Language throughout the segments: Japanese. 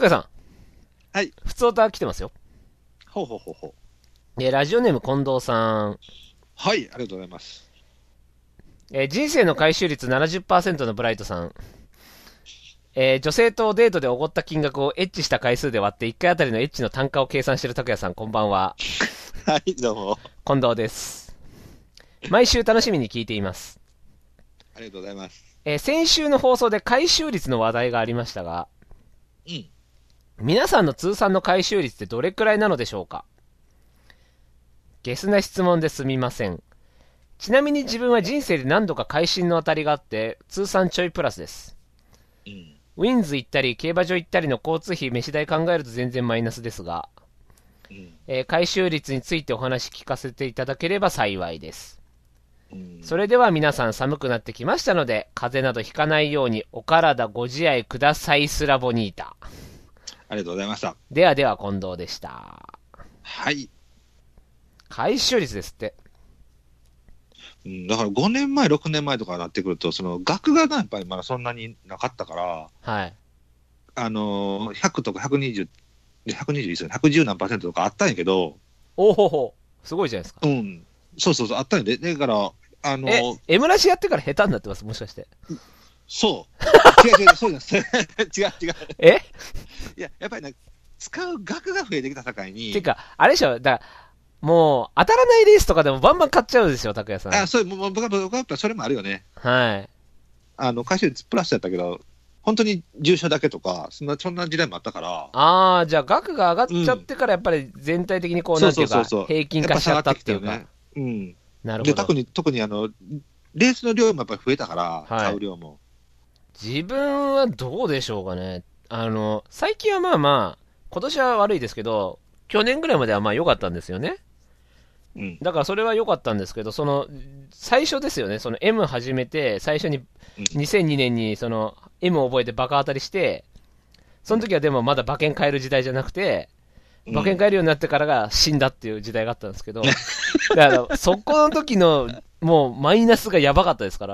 高谷さん。 はい。 普通歌来てますよ。 ほうほうほうほう。 ラジオネーム近藤さん。 はい、ありがとうございます。 人生の回収率 70% のブライトさん。女性とデートでおごった金額をエッチした回数で割って1回あたりのエッチの単価を計算している拓也さん、こんばんは。 はい、どうも。 近藤です。毎週楽しみに聞いています。 ありがとうございます。 先週の放送で回収率の話題がありましたが、 うん。 皆さんの通算の回収率ってどれくらいなのでしょうか？ゲスな質問ですみません。ちなみに自分は人生で何度か会心の当たりがあって、通算ちょいプラスです。 うん。 ウィンズ行ったり、競馬場行ったりの交通費、飯代考えると全然マイナスですが、回収率についてお話聞かせていただければ幸いです。それでは皆さん寒くなってきましたので、風邪などひかないようにお体ご自愛くださいスラボニータ。 ありがとうございました。 ではでは近藤でした。 はい。 回収率ですって。 だから5年前、6年前とかになってくると、その額がやっぱりまだそんなになかったから、 はい。 100とか120、120ですよね、110何%とかあったんやけど、 おほほ、すごいじゃないですか。 うん。そうそうそう、あったんやで。だから、 M ラジやってから下手になってます、もしかして。 そう。違う、そうです。違う。いや、やっぱりね、使う額が増えてきた境に。 てか、あれでしょ、だもう、当たらないレースとかでもバンバン買っちゃうでしょ、拓也さん。 そう、もう僕はやっぱそれもあるよね。 はい。 回収率プラスやったけど、本当に重症だけとか、そんな時代もあったから。 ああ、じゃあ額が上がっちゃってから、やっぱり全体的にこう、なんていうか、平均化しちゃったっていうか。 ね、うん。 なるほど。 で、特にレースの量もやっぱり増えたから、はい、買う量も。 自分はどうでしょうかね。最近はまあまあ、今年は悪いですけど、去年ぐらいまではまあ良かったんですよね。うん、だからそれは良かったんですけど、最初ですよね、M 始めて、最初に2002年にM を覚えてバカ当たりして、その時はでもまだ馬券買える時代じゃなくて、馬券買えるようになってからが死んだっていう時代があったんですけど、だからそこの時のもうマイナスがやばかったですから、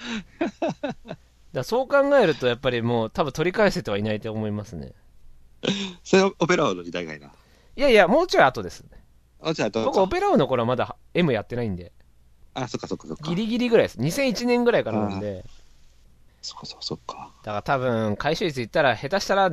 そう考えるとやっぱりもう多分取り返せてはいないと思いますね。 それはオペラ王の時代がいいな。 いやいや、もうちょい後ですね。 僕、 オペラ王の頃はまだ M やってないんで。 そっか。 ギリギリぐらいです。2001年ぐらいからなんで。 そっか。 だから多分、回収率言ったら、下手したら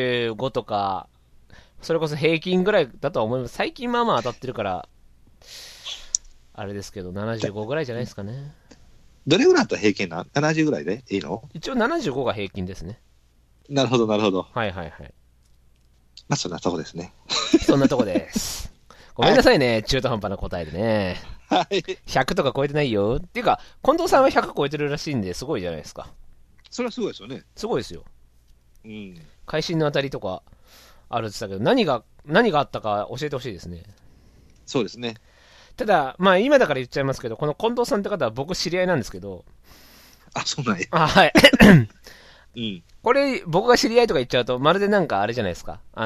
75とか、それこそ平均ぐらいだとは思います。最近まあまあ当たってるから、あれですけど、75ぐらいじゃないですかね。 どれぐらいだったら平均な ?70 ぐらいでいいの？ 一応75が平均ですね。 なるほど。 はい。まあ、そんなとこですね。 そんなとこです。ごめんなさいね、中途半端な答えでね。 はい。 100とか超えてないよ。っていうか、近藤さんは100超えてるらしいんで、すごいじゃないですか。 それはすごいですよね。 すごいですよ。 うん。 会心の当たりとかあるって言ったけど、何があったか教えてほしいですね。 そうですね。 ただ、まあ今だから言っちゃいますけど、この近藤さんって方は僕知り合いなんですけど。 そうなんや。 はい。 うん。 これ、僕が知り合いとか言っちゃうと、まるでなんかあれじゃないですか。 うん。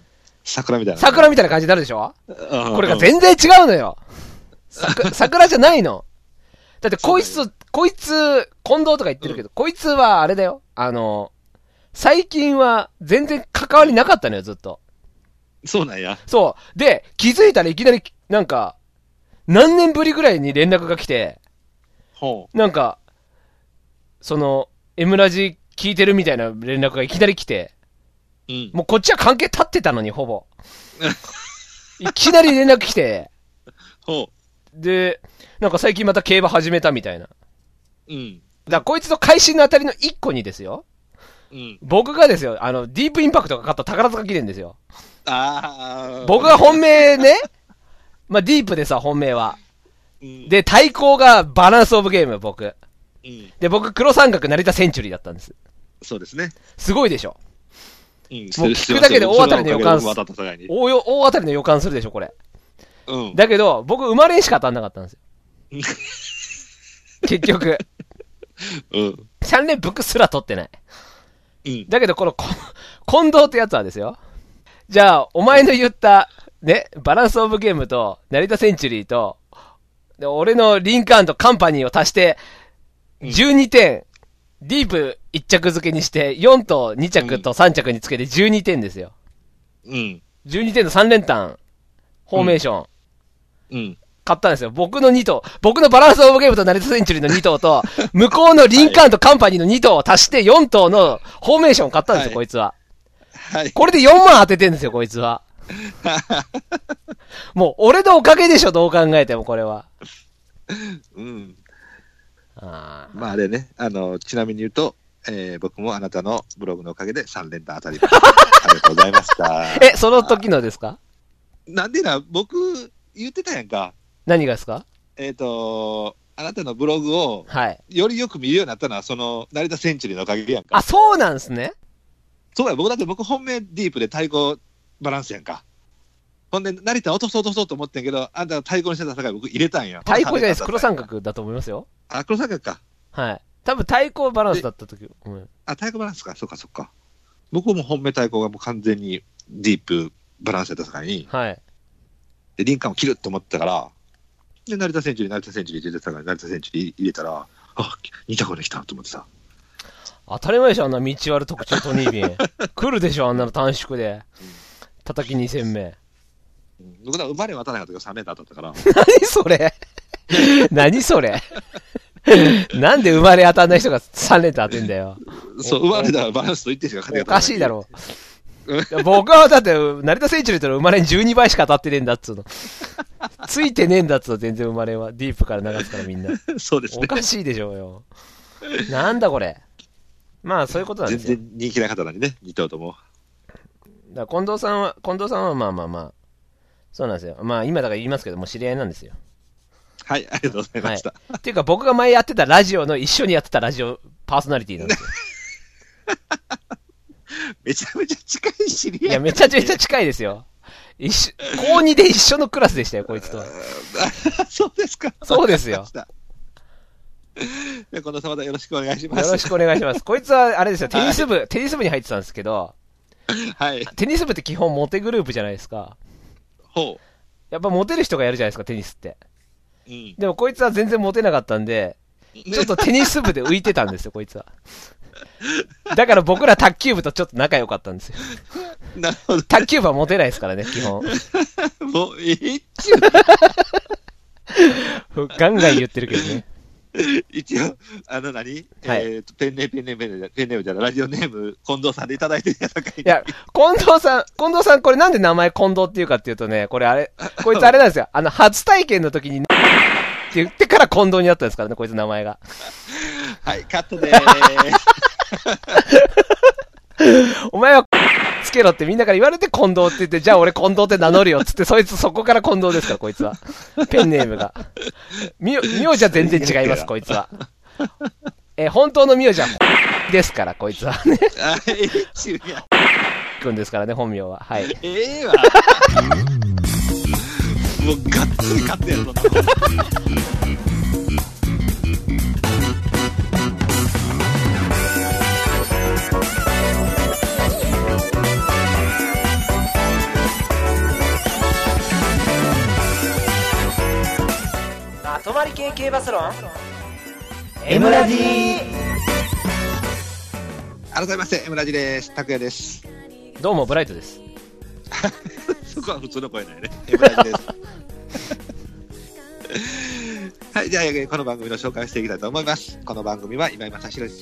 桜みたいな。 桜みたいな感じになるでしょ？これが全然違うのよ。桜じゃないの。だってこいつ、近藤とか言ってるけど、こいつはあれだよ。最近は全然関わりなかったのよ、ずっと。 そうなんや。 そう。で、気づいたらいきなり、なんか、何年ぶりぐらいに連絡が来て、なんか、M ラジ聞いてるみたいな連絡がいきなり来て、もうこっちは関係立ってたのに、ほぼ。いきなり連絡来て、で、なんか最近また競馬始めたみたいな。だからこいつの会心の当たりの1個にですよ。僕がですよ、ディープインパクトが勝った宝塚記念ですよ。僕が本命ね、まあディープでさ、本命は。で、対抗がバランスオブゲーム、僕。で、僕、黒三角成田センチュリーだったんです。 そうですね。 すごいでしょ。もう聞くだけで大当たりの予感する。大当たりの予感するでしょ、これ。だけど、僕、生まれんしか当たんなかったんですよ。結局。3連服すら取ってない。だけど、この、近藤ってやつはですよ。じゃあ、お前の言った、ね、バランスオブゲームと、成田センチュリーと、俺のリンカーンとカンパニーを足して、12点ディープ1着付けにして、4と2着と3着につけて12点ですよ。 うん。 12点の3連単、フォーメーション。 うん。 買ったんですよ。僕の2頭。僕のバランスオブゲームとナレットセンチュリーの2頭と、向こうのリンカーンとカンパニーの2頭を足して4頭のフォーメーションを買ったんですよ、こいつは。はい。これで4万当ててんですよ、こいつは。もう、俺のおかげでしょ、どう考えても、これは。 うん。まあ、あれね、ちなみに言うと、僕もあなたのブログのおかげで3連単当たりました。ありがとうございました。 その時のですか？ なんでな、僕、言ってたやんか。 何がですか？ あなたのブログを、 はい。 よりよく見るようになったのは、成田センチュリーのおかげやんか。 あ、そうなんですね。 そうや、僕本命ディープで対抗バランスやんか。ほんで、成田落とそうと思ってんけど、あんた対抗にしてたから僕入れたんや。 対抗じゃないです。黒三角だと思いますよ。 あ、黒三角か。 はい。多分対抗バランスだった時。 対抗バランスか。そっか。僕も本命対抗がもう完全にディープバランスやったからに。 はい。 で、リンカーンを切るって思ってたから、で、成田センチュリーって言ってたから、成田センチュリー入れたら、2着できたと思ってさ。 当たり前でしょ、あんな道ある特徴トニービン。来るでしょ、あんなの短縮で。叩き2戦目。 僕ら生まれは当たらなかったけど3連単当たったから。 何それ何それなんで生まれ当たんない人が3連単当てんだよ。 そう、生まれたらバランスと1点しか勝てなかった。 おかしいだろ。僕はだって、成田センチュリーとの生まれに12倍しか当たってねえんだっつうの。ついてねえんだっつうの、全然生まれは。ディープから流すからみんな。 そうですね。 おかしいでしょうよ。なんだこれ。まあ、そういうことなんですよ。 全然人気な方なんでね、2頭とも。 だから近藤さんはまあ、そうなんですよ。まあ、今だから言いますけども、知り合いなんですよ。 はい、ありがとうございました。 はい、っていうか、僕が前やってたラジオの一緒にやってたラジオパーソナリティなんですよ。 めちゃめちゃ近い知り合い。 いや、めちゃめちゃ近いですよ。高2で一緒のクラスでしたよ、こいつとは。 そうですか。 そうですよ。 近藤様よろしくお願いします。 よろしくお願いします。こいつは、あれですよ、テニス部に入ってたんですけど、 はい。 テニス部って基本モテグループじゃないですか。 ほう。 やっぱモテる人がやるじゃないですか、テニスって。 うん。 でもこいつは全然モテなかったんで、ちょっとテニス部で浮いてたんですよ、こいつは。だから僕ら卓球部とちょっと仲良かったんですよ。 なるほど。 卓球部はモテないですからね、基本。 もう、 ガンガン言ってるけどね。 一応、何、はい、ペンネームじゃない、ラジオネーム、近藤さんでいただいてるやつかい。 いや、近藤さん、これなんで名前近藤っていうかっていうとね、これこいつあれなんですよ。初体験の時に、って言ってから近藤になったんですからね、こいつ名前が。 はい、カットでーす。お前は、つけろってみんなから言われて近藤って言って、じゃあ俺近藤って名乗るよっつって、そこから近藤ですから、こいつは。ペンネームが。名字は全然違います、こいつは。本当の名字は、ですから、こいつはね。くんですからね、本名は。はい。 わ。もう、がっつり勝ってやるぞ。 まとまり系系バスロン M ラジ改めまして M ラジです。拓也です。 どうもブライトです。 そこは普通の声だよね。M ラジです。はい、じゃあこの番組の紹介をしていきたいと思います。この番組は今井正弘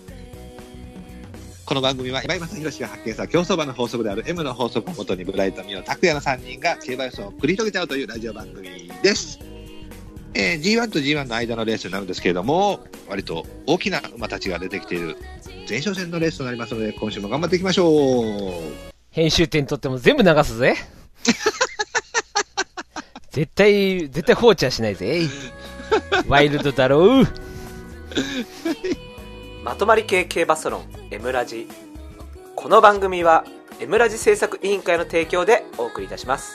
が発見した競走馬の法則である M の法則をもとにブライト、ミオ、拓也の3人が競馬予想を繰り広げちゃうというラジオ番組です。G1 と G1 の間のレースになるんですけれども、割と大きな馬たちが出てきている前哨戦のレースとなりますので、今週も頑張っていきましょう。 編集点取っても全部流すぜ。絶対放置はしないぜ。ワイルドだろう。 まとまり系系バスロン M ラジ。この番組は M ラジ制作委員会の提供でお送りいたします。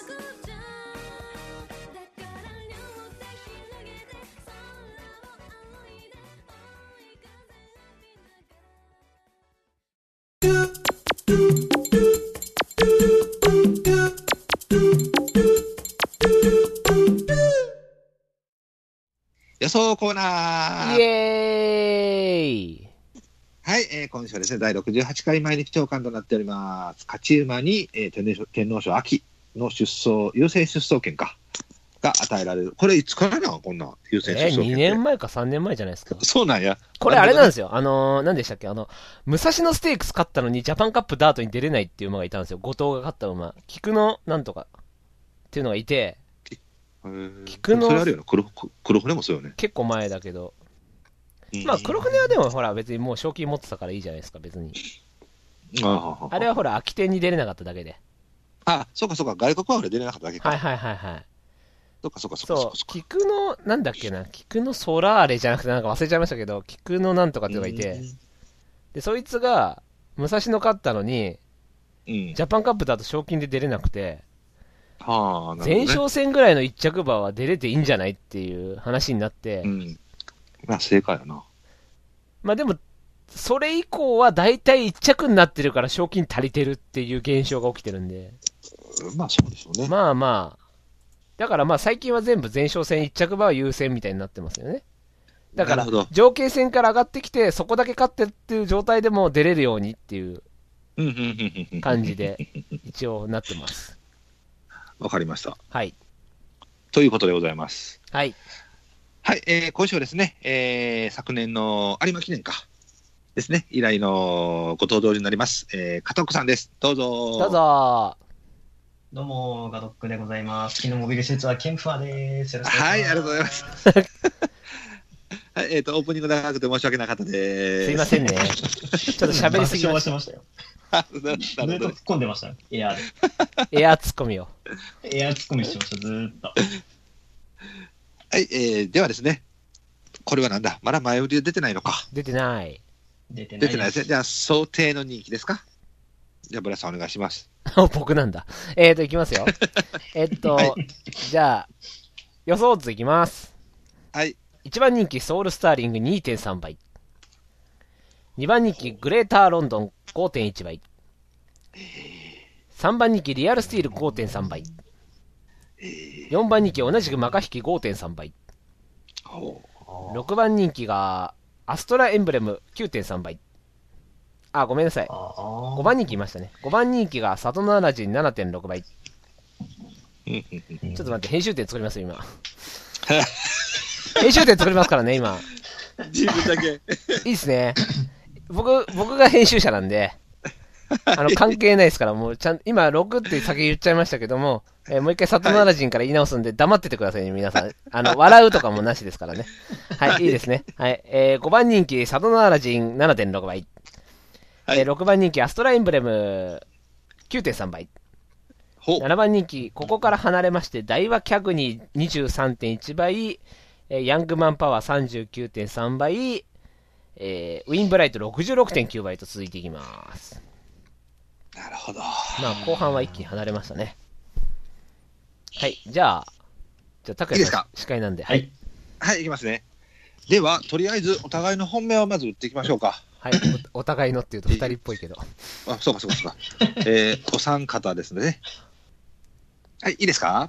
予想コーナー。 イエーイ。 はい、今週はですね、第68回毎日朝刊となっております。勝ち馬に、天皇賞秋の優先出走権が与えられる。これいつからなのこんな優先出走権って。 2年前か3年前じゃないですか。 そうなんや。 これあれなんですよ。何でしたっけ武蔵野ステークス勝ったのにジャパンカップダートに出れないっていう馬がいたんですよ。後藤が勝った馬。菊のなんとかっていうのがいて。 菊の。それあるよな。黒船もそうよね。 結構前だけど。まあ黒船はでもほら別にもう賞金持ってたからいいじゃないですか、別に。あれはほら秋天に出れなかっただけで。 あ、そうかそうか、外国は俺出れなかっただけか。 はいはいはいはい。 そうかそうかそう。菊の、なんだっけな、菊のソラーレじゃなくてなんか忘れちゃいましたけど、菊のなんとかっていうのがいて、で、そいつが武蔵野勝ったのに、ジャパンカップだと賞金で出れなくて、前哨戦ぐらいの一着馬は出れていいんじゃないっていう話になって、 まあ正解やな。 まあでも、それ以降は大体一着になってるから賞金足りてるっていう現象が起きてるんで。 まあそうでしょうね。 まあまあ。だからまあ最近は全部前哨戦一着馬は優先みたいになってますよね。だから、上級戦から上がってきて、そこだけ勝ってっていう状態でも出れるようにっていう感じで一応なってます。 わかりました。 はい。 ということでございます。 はい。 はい、今週はですね、昨年の有馬記念かですね、以来のご登場になります、加藤さんです。どうぞ。 どうぞ。 どうも、ガドックでございます。昨日モビル施設はケンファーです。よろしくお願いします。はい、ありがとうございます。はい、オープニング長くて申し訳なかったです。 すいませんね。ちょっと喋りすぎました。 ずっと突っ込んでました。エアーで。エアーツッコミを。 エアーツッコミしてました、ずーっと。 はい、ではですね、これはなんだ、まだ前売りで出てないのか。 出てない。 出てないですね。じゃあ、想定の人気ですか。じゃあ、ブラさんお願いします。 僕なんだ。いきますよ。はい、じゃあ、予想図いきます。 はい。 1番人気ソウルスターリング 2.3 倍。2番人気グレーターロンドン 5.1 倍。3番人気リアルスティール 5.3 倍。4番人気同じくマカヒキ 5.3 倍。6番人気がアストラエンブレム 9.3 倍。あ、ごめんなさい。5番人気いましたね。5番人気がサトノアラジン 7.6 倍。ちょっと待って、編集点作りますよ、今。編集点作りますからね、今。 自分だけ。 いいっすね。僕が編集者なんで、関係ないですから、もう今6って先言っちゃいましたけども、もう一回サトノアラジンから言い直すんで、黙っててくださいね、皆さん。笑うとかもなしですからね。はい、いいですね。はい、5番人気サトノアラジン 7.6 倍。6番人気アストラエンブレム 9.3 倍。7番人気、ここから離れまして、ダイワキャグニー 23.1 倍、ヤングマンパワー 39.3 倍、ウィンブライト 66.9 倍と続いていきます。 なるほど。 まあ、後半は一気に離れましたね。はい、じゃあ、拓也さん司会なんで。 はい。はい、いきますね。では、とりあえず、お互いの本命をまず打っていきましょうか。 はい、お互いのっていうと2人っぽいけど。 あ、そうかそうかそうか。お三方ですね。はい、いいですか？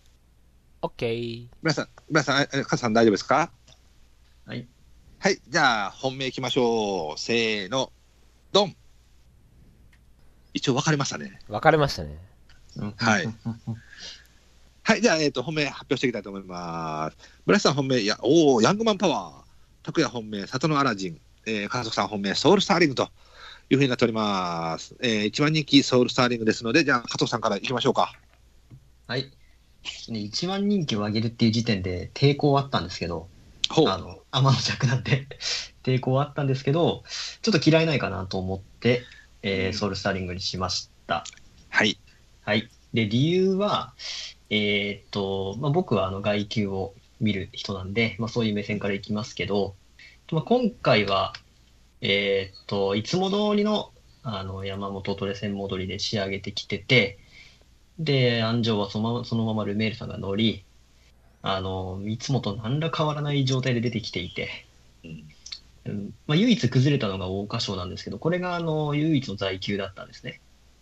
OK。 皆さん、カズさん大丈夫ですか？ はい。 はい、じゃあ、本命いきましょう。せーの、ドン。一応分かれましたね。 分かれましたね。 はい。はい、じゃあ、本命発表していきたいと思います。村瀬さん本命、ヤングマンパワー。拓也本命、サトノアラジン。家族さん本命、ソウルスターリングというふうになっております。一番人気ソウルスターリングですので、じゃあ、加藤さんからいきましょうか。 はい。一番人気を上げるっていう時点で抵抗あったんですけど、天の弱なんで抵抗あったんですけど、ちょっと嫌いないかなと思って、ソウルスターリングにしました。 はい。 はい。で、理由は、僕は外球を見る人なんで、そういう目線からいきますけど、今回は、いつも通りの、山本トレセン戻りで仕上げてきてて、で、安城はそのままルメールさんが乗り、いつもと何ら変わらない状態で出てきていて、唯一崩れたのが桜花賞なんですけど、これが唯一の在球だったんですね。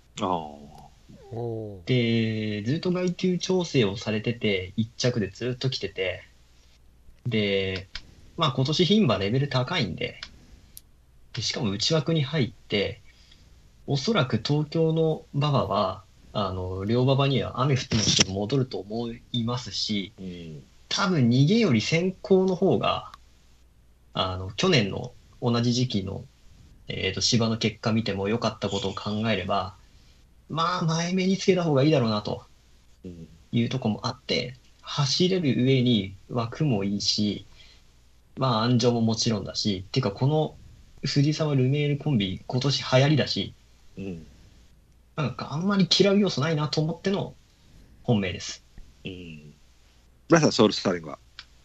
で、ずっと外球調整をされてて、1着でずっと来てて、で、今年牝馬レベル高いんで、 でしかも内枠に入って、おそらく東京の馬場は、両馬場には雨降ってもちょっと戻ると思いますし、多分逃げより先行の方が、去年の同じ時期の、芝の結果見ても良かったことを考えれば、まあ前目につけた方がいいだろうなというとこもあって、走れる上に枠もいいし、まあ安城ももちろんだし、っていうかこの藤沢ルメールコンビ今年流行りだし、なんかあんまり嫌う要素ないなと思っての本命です。 村さん、ソウルスターリングは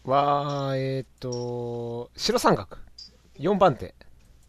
白三角4番手。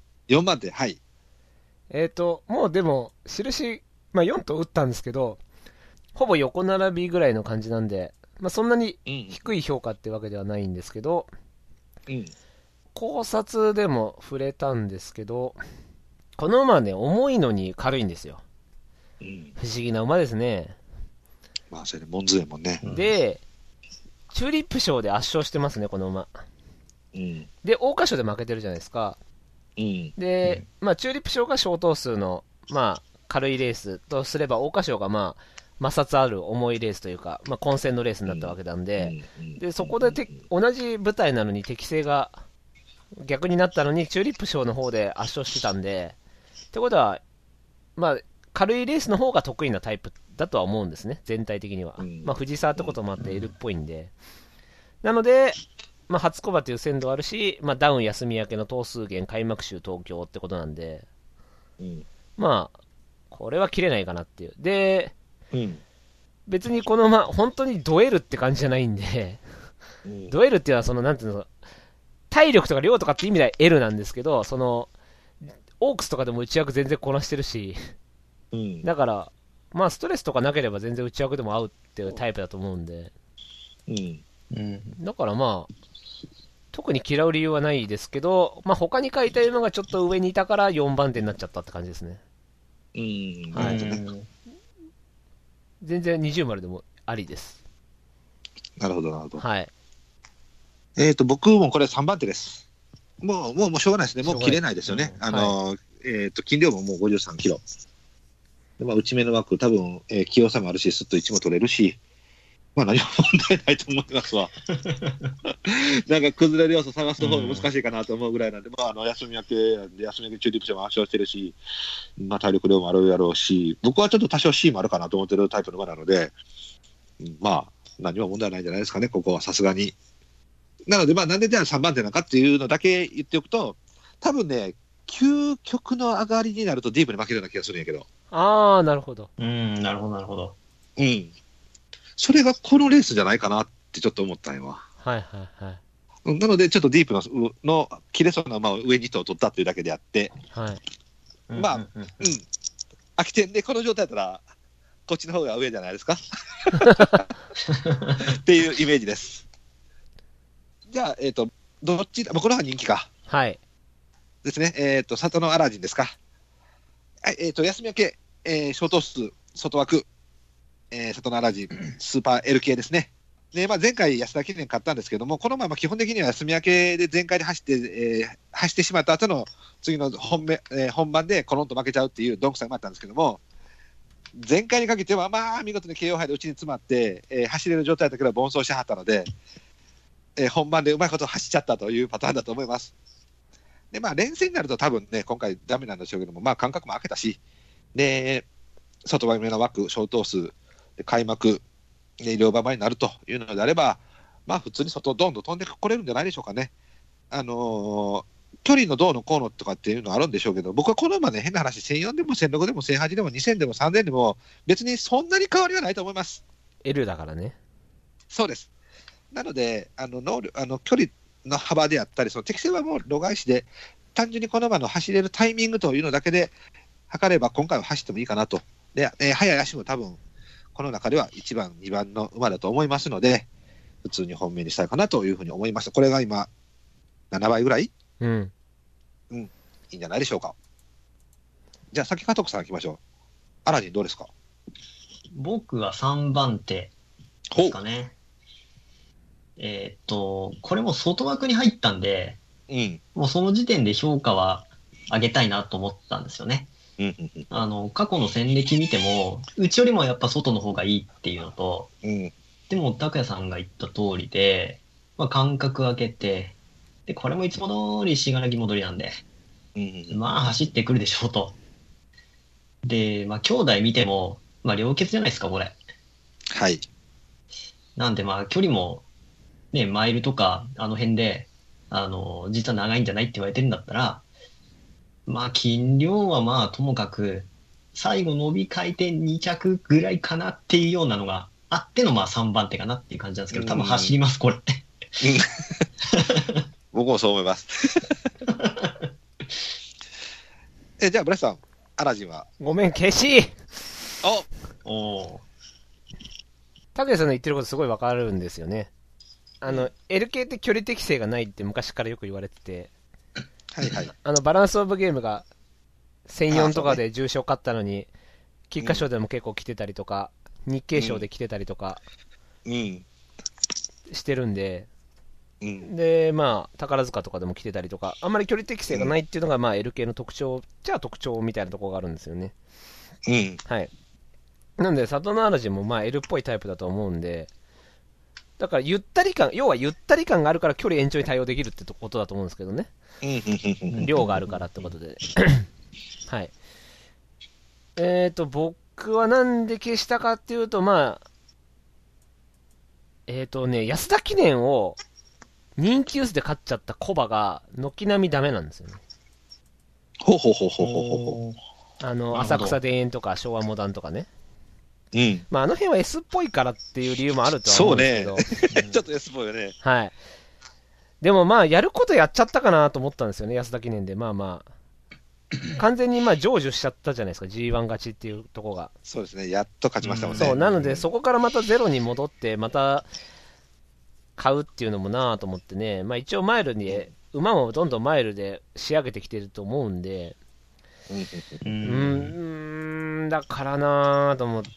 4番手、はい。 もうでも印、まあ、4と打ったんですけど、ほぼ横並びぐらいの感じなんで、まあ、そんなに低い評価ってわけではないんですけど、考察でも触れたんですけど、この馬はね、重いのに軽いんですよ。不思議な馬ですね。 まあ、それで門杖もね。 で、チューリップ賞で圧勝してますね、この馬。で、桜花賞で負けてるじゃないですか。で、まあ、チューリップ賞が小頭数の、まあ、軽いレースとすれば、桜花賞がまあ、摩擦ある重いレースというか、まあ、混戦のレースになったわけなんで、で、そこで同じ舞台なのに適性が逆になったのに、チューリップ賞の方で圧勝してたんで、ってことは、まあ、軽いレースの方が得意なタイプだとは思うんですね、全体的には。まあ、藤沢ってこともあって L っぽいんで。なので、まあ、初コバという鮮度あるし、まあ、ダウン休み明けの頭数減開幕週東京ってことなんで、まあ、これは切れないかなっていう。で、別にこの馬、本当にドエルって感じじゃないんで、ドエルっていうのは、その、なんていうの、体力とか量とかって意味では L なんですけど、その、オークスとかでも内枠全然こなしてるし、だから、まあ、ストレスとかなければ全然内枠でも合うっていうタイプだと思うんで、だからまあ、特に嫌う理由はないですけど、まあ、他に書いた馬がちょっと上にいたから4番手になっちゃったって感じですね。はい、全然20丸でもありです。 なるほど、なるほど。 はい。 僕もこれ3番手です。もうしょうがないですね。もう切れないですよね。斤量ももう53キロ。でまあ、内目の枠、多分、器用さもあるし、すっと1も取れるし、まあ何も問題ないと思いますわ。なんか崩れる要素探す方が難しいかなと思うぐらいなんで、まあ、休み明けチューリップ賞も圧勝してるし、まあ、体力量もあるやろうし、僕はちょっと多少 C もあるかなと思ってるタイプの馬なので、まあ、何も問題ないんじゃないですかね、ここはさすがに。なので、まあ、なんでじゃあ3番手なのかっていうのだけ言っておくと、多分ね、究極の上がりになるとディープに負けるような気がするんやけど。 ああ、なるほど。 なるほど、なるほど。 それがこのレースじゃないかなってちょっと思ったんよ。 はいはいはい。 なので、ちょっとディープの切れそうな馬を上に頭を取ったっていうだけであって、 はい。 まあ、空き点でこの状態だったら、こっちの方が上じゃないですかっていうイメージです。じゃあ、どっちだ、この方が人気か。 はい。 ですね。里のアラジンですか。はい、休み明け、小頭数、外枠、里のアラジン、スーパー L 系ですね。で、まあ、前回安田記念買ったんですけども、このまま基本的には休み明けで全開で走ってしまった後の次の本番でコロンと負けちゃうっていうどんくさがあったんですけども、前回にかけてはまあ見事に KO 杯で内に詰まって、走れる状態だけど奔走しはったので、本番でうまいこと走っちゃったというパターンだと思います。で、まあ、連戦になると多分ね、今回ダメなんでしょうけども、まあ、間隔も空けたし、で、外側目の枠、小頭数、開幕、両馬場になるというのであれば、まあ、普通に外、どんどん飛んでこれるんじゃないでしょうかね。距離のどうのこうのとかっていうのはあるんでしょうけど、僕はこの馬ね、変な話、1004でも1006でも1008でも2000でも3000でも、別にそんなに変わりはないと思います。 L だからね。 そうです。なので、距離の幅であったり、その適性はもう度外視で、単純にこの馬の走れるタイミングというのだけで測れば、今回は走ってもいいかなと。で、速い足も多分、この中では1番、2番の馬だと思いますので、普通に本命にしたいかなというふうに思いました。これが今、7倍ぐらい、いいんじゃないでしょうか。じゃあ、先加藤さん行きましょう。アラジンどうですか？ 僕は3番手ですかね。これも外枠に入ったんで、もうその時点で評価は上げたいなと思ったんですよね。過去の戦歴見ても、うちよりもやっぱ外の方がいいっていうのと、でも、拓也さんが言った通りで、まあ、間隔空けて、で、これもいつも通りしがらぎ戻りなんで、まあ、走ってくるでしょうと。で、まあ、兄弟見ても、まあ、良血じゃないですか、これ。 はい。 なんで、まあ、距離も、ね、マイルとか、あの辺で、実は長いんじゃないって言われてるんだったら、まあ、斤量はまあ、ともかく、最後伸び回転2着ぐらいかなっていうようなのがあっての、まあ、3番手かなっていう感じなんですけど、多分走ります、これ。 僕もそう思います。じゃあ、ブラスさん、アラジンはごめん、消しお拓也さんの言ってることすごいわかるんですよね。L 系って距離適性がないって昔からよく言われてて、 はいはい。 バランスオブゲームが1004とかで重賞勝ったのに、菊花賞でも結構来てたりとか、日経賞で来てたりとか、してるんで、で、まあ、宝塚とかでも来てたりとか、あんまり距離適性がないっていうのが、まあ、L 系の特徴じゃあ特徴みたいなところがあるんですよね。はい。なんで、里の嵐もまあ L っぽいタイプだと思うんで、だからゆったり感、要はゆったり感があるから距離延長に対応できるってことだと思うんですけどね。量があるからってことで。はい。僕はなんで消したかっていうと、まあ、安田記念を人気薄で勝っちゃったコバが軒並みダメなんですよね。浅草田園とか昭和モダンとかね。まあ、あの辺は S っぽいからっていう理由もあるとは思うんですけど。 そうね。ちょっと S っぽいよね。 はい。でもまあ、やることやっちゃったかなと思ったんですよね、安田記念で。まあまあ。完全にまあ成就しちゃったじゃないですか、G1 勝ちっていうとこが。 そうですね、やっと勝ちましたもんね。 そう、なので、そこからまたゼロに戻って、また買うっていうのもなぁと思ってね、まあ一応マイルに、馬もどんどんマイルで仕上げてきてると思うんで、だからなぁと思って、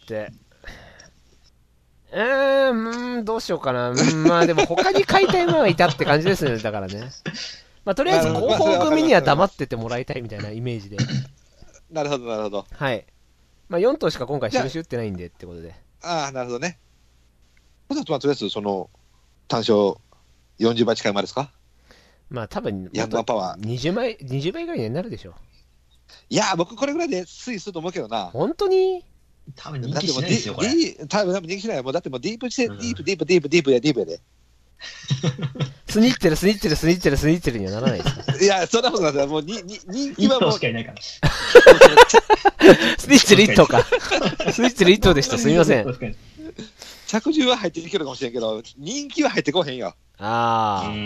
どうしようかな。まあでも他に買いたい馬がいたって感じですね、だからね。まあとりあえず後方組には黙っててもらいたいみたいなイメージで。 なるほど、なるほど。 はい。まあ4頭しか今回印打ってないんでってことで。 ああ、なるほどね。とりあえずその、単勝40倍近い馬ですか？ まあ多分、 ヤングマンパワー。 20倍ぐらいになるでしょう。 いやー、僕これぐらいで推移すると思うけどな。 本当に？ 多分人気しないですよ、これ。 多分人気しないよ。もうだってもうディープやで。 スニッテルにはならないですか？ いや、そんなことないですよ。もう人気はもう。 1頭しかいないから。 スニッテル1頭か。スニッテル1頭でした。すみません。 着順は入っていけるかもしれんけど、人気は入ってこへんよ。 ああ。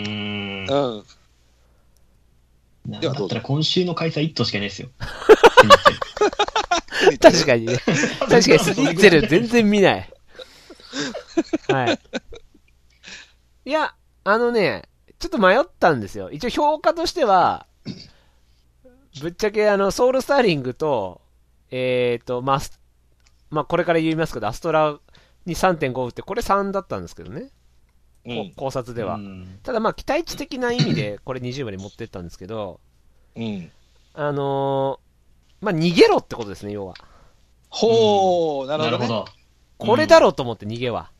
ではどうぞ。だったら今週の開催1頭しかいないですよ。 確かにね。確かにスニッテル全然見ない。はい。いや、ちょっと迷ったんですよ。一応評価としては、ぶっちゃけソウルスターリングと、まあ、これから言いますけど、アストラに 3.5 打って、これ3だったんですけどね。考察では。ただまあ、期待値的な意味で、これ20まで持ってったんですけど、まあ、逃げろってことですね、要は。 ほー、なるほど。 これだろうと思って逃げは。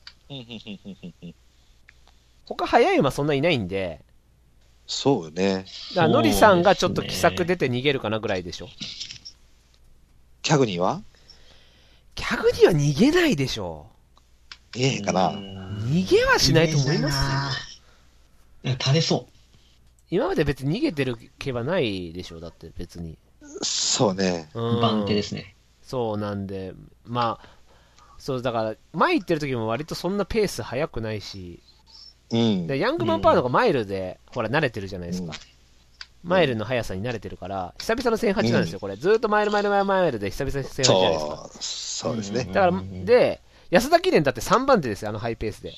他速い馬そんないないんで。 そうよね。 だからノリさんがちょっと奇策出て逃げるかなぐらいでしょ。 キャグニーは逃げないでしょ。 かな。 逃げはしないと思いますよ。垂れそう。 今まで別に逃げてる気はないでしょ、だって別に。 そうね。 番手ですね。 そうなんで、まあ、そうだから、前行ってる時も割とそんなペース速くないし、でヤングマンパワーの方がマイルで、ほら慣れてるじゃないですか。マイルの速さに慣れてるから、久々の1008なんですよ、これ。ずーっとマイルで久々に1008じゃないですか。 そうですね。 だから、で、安田記念だって3番手ですよ、ハイペースで。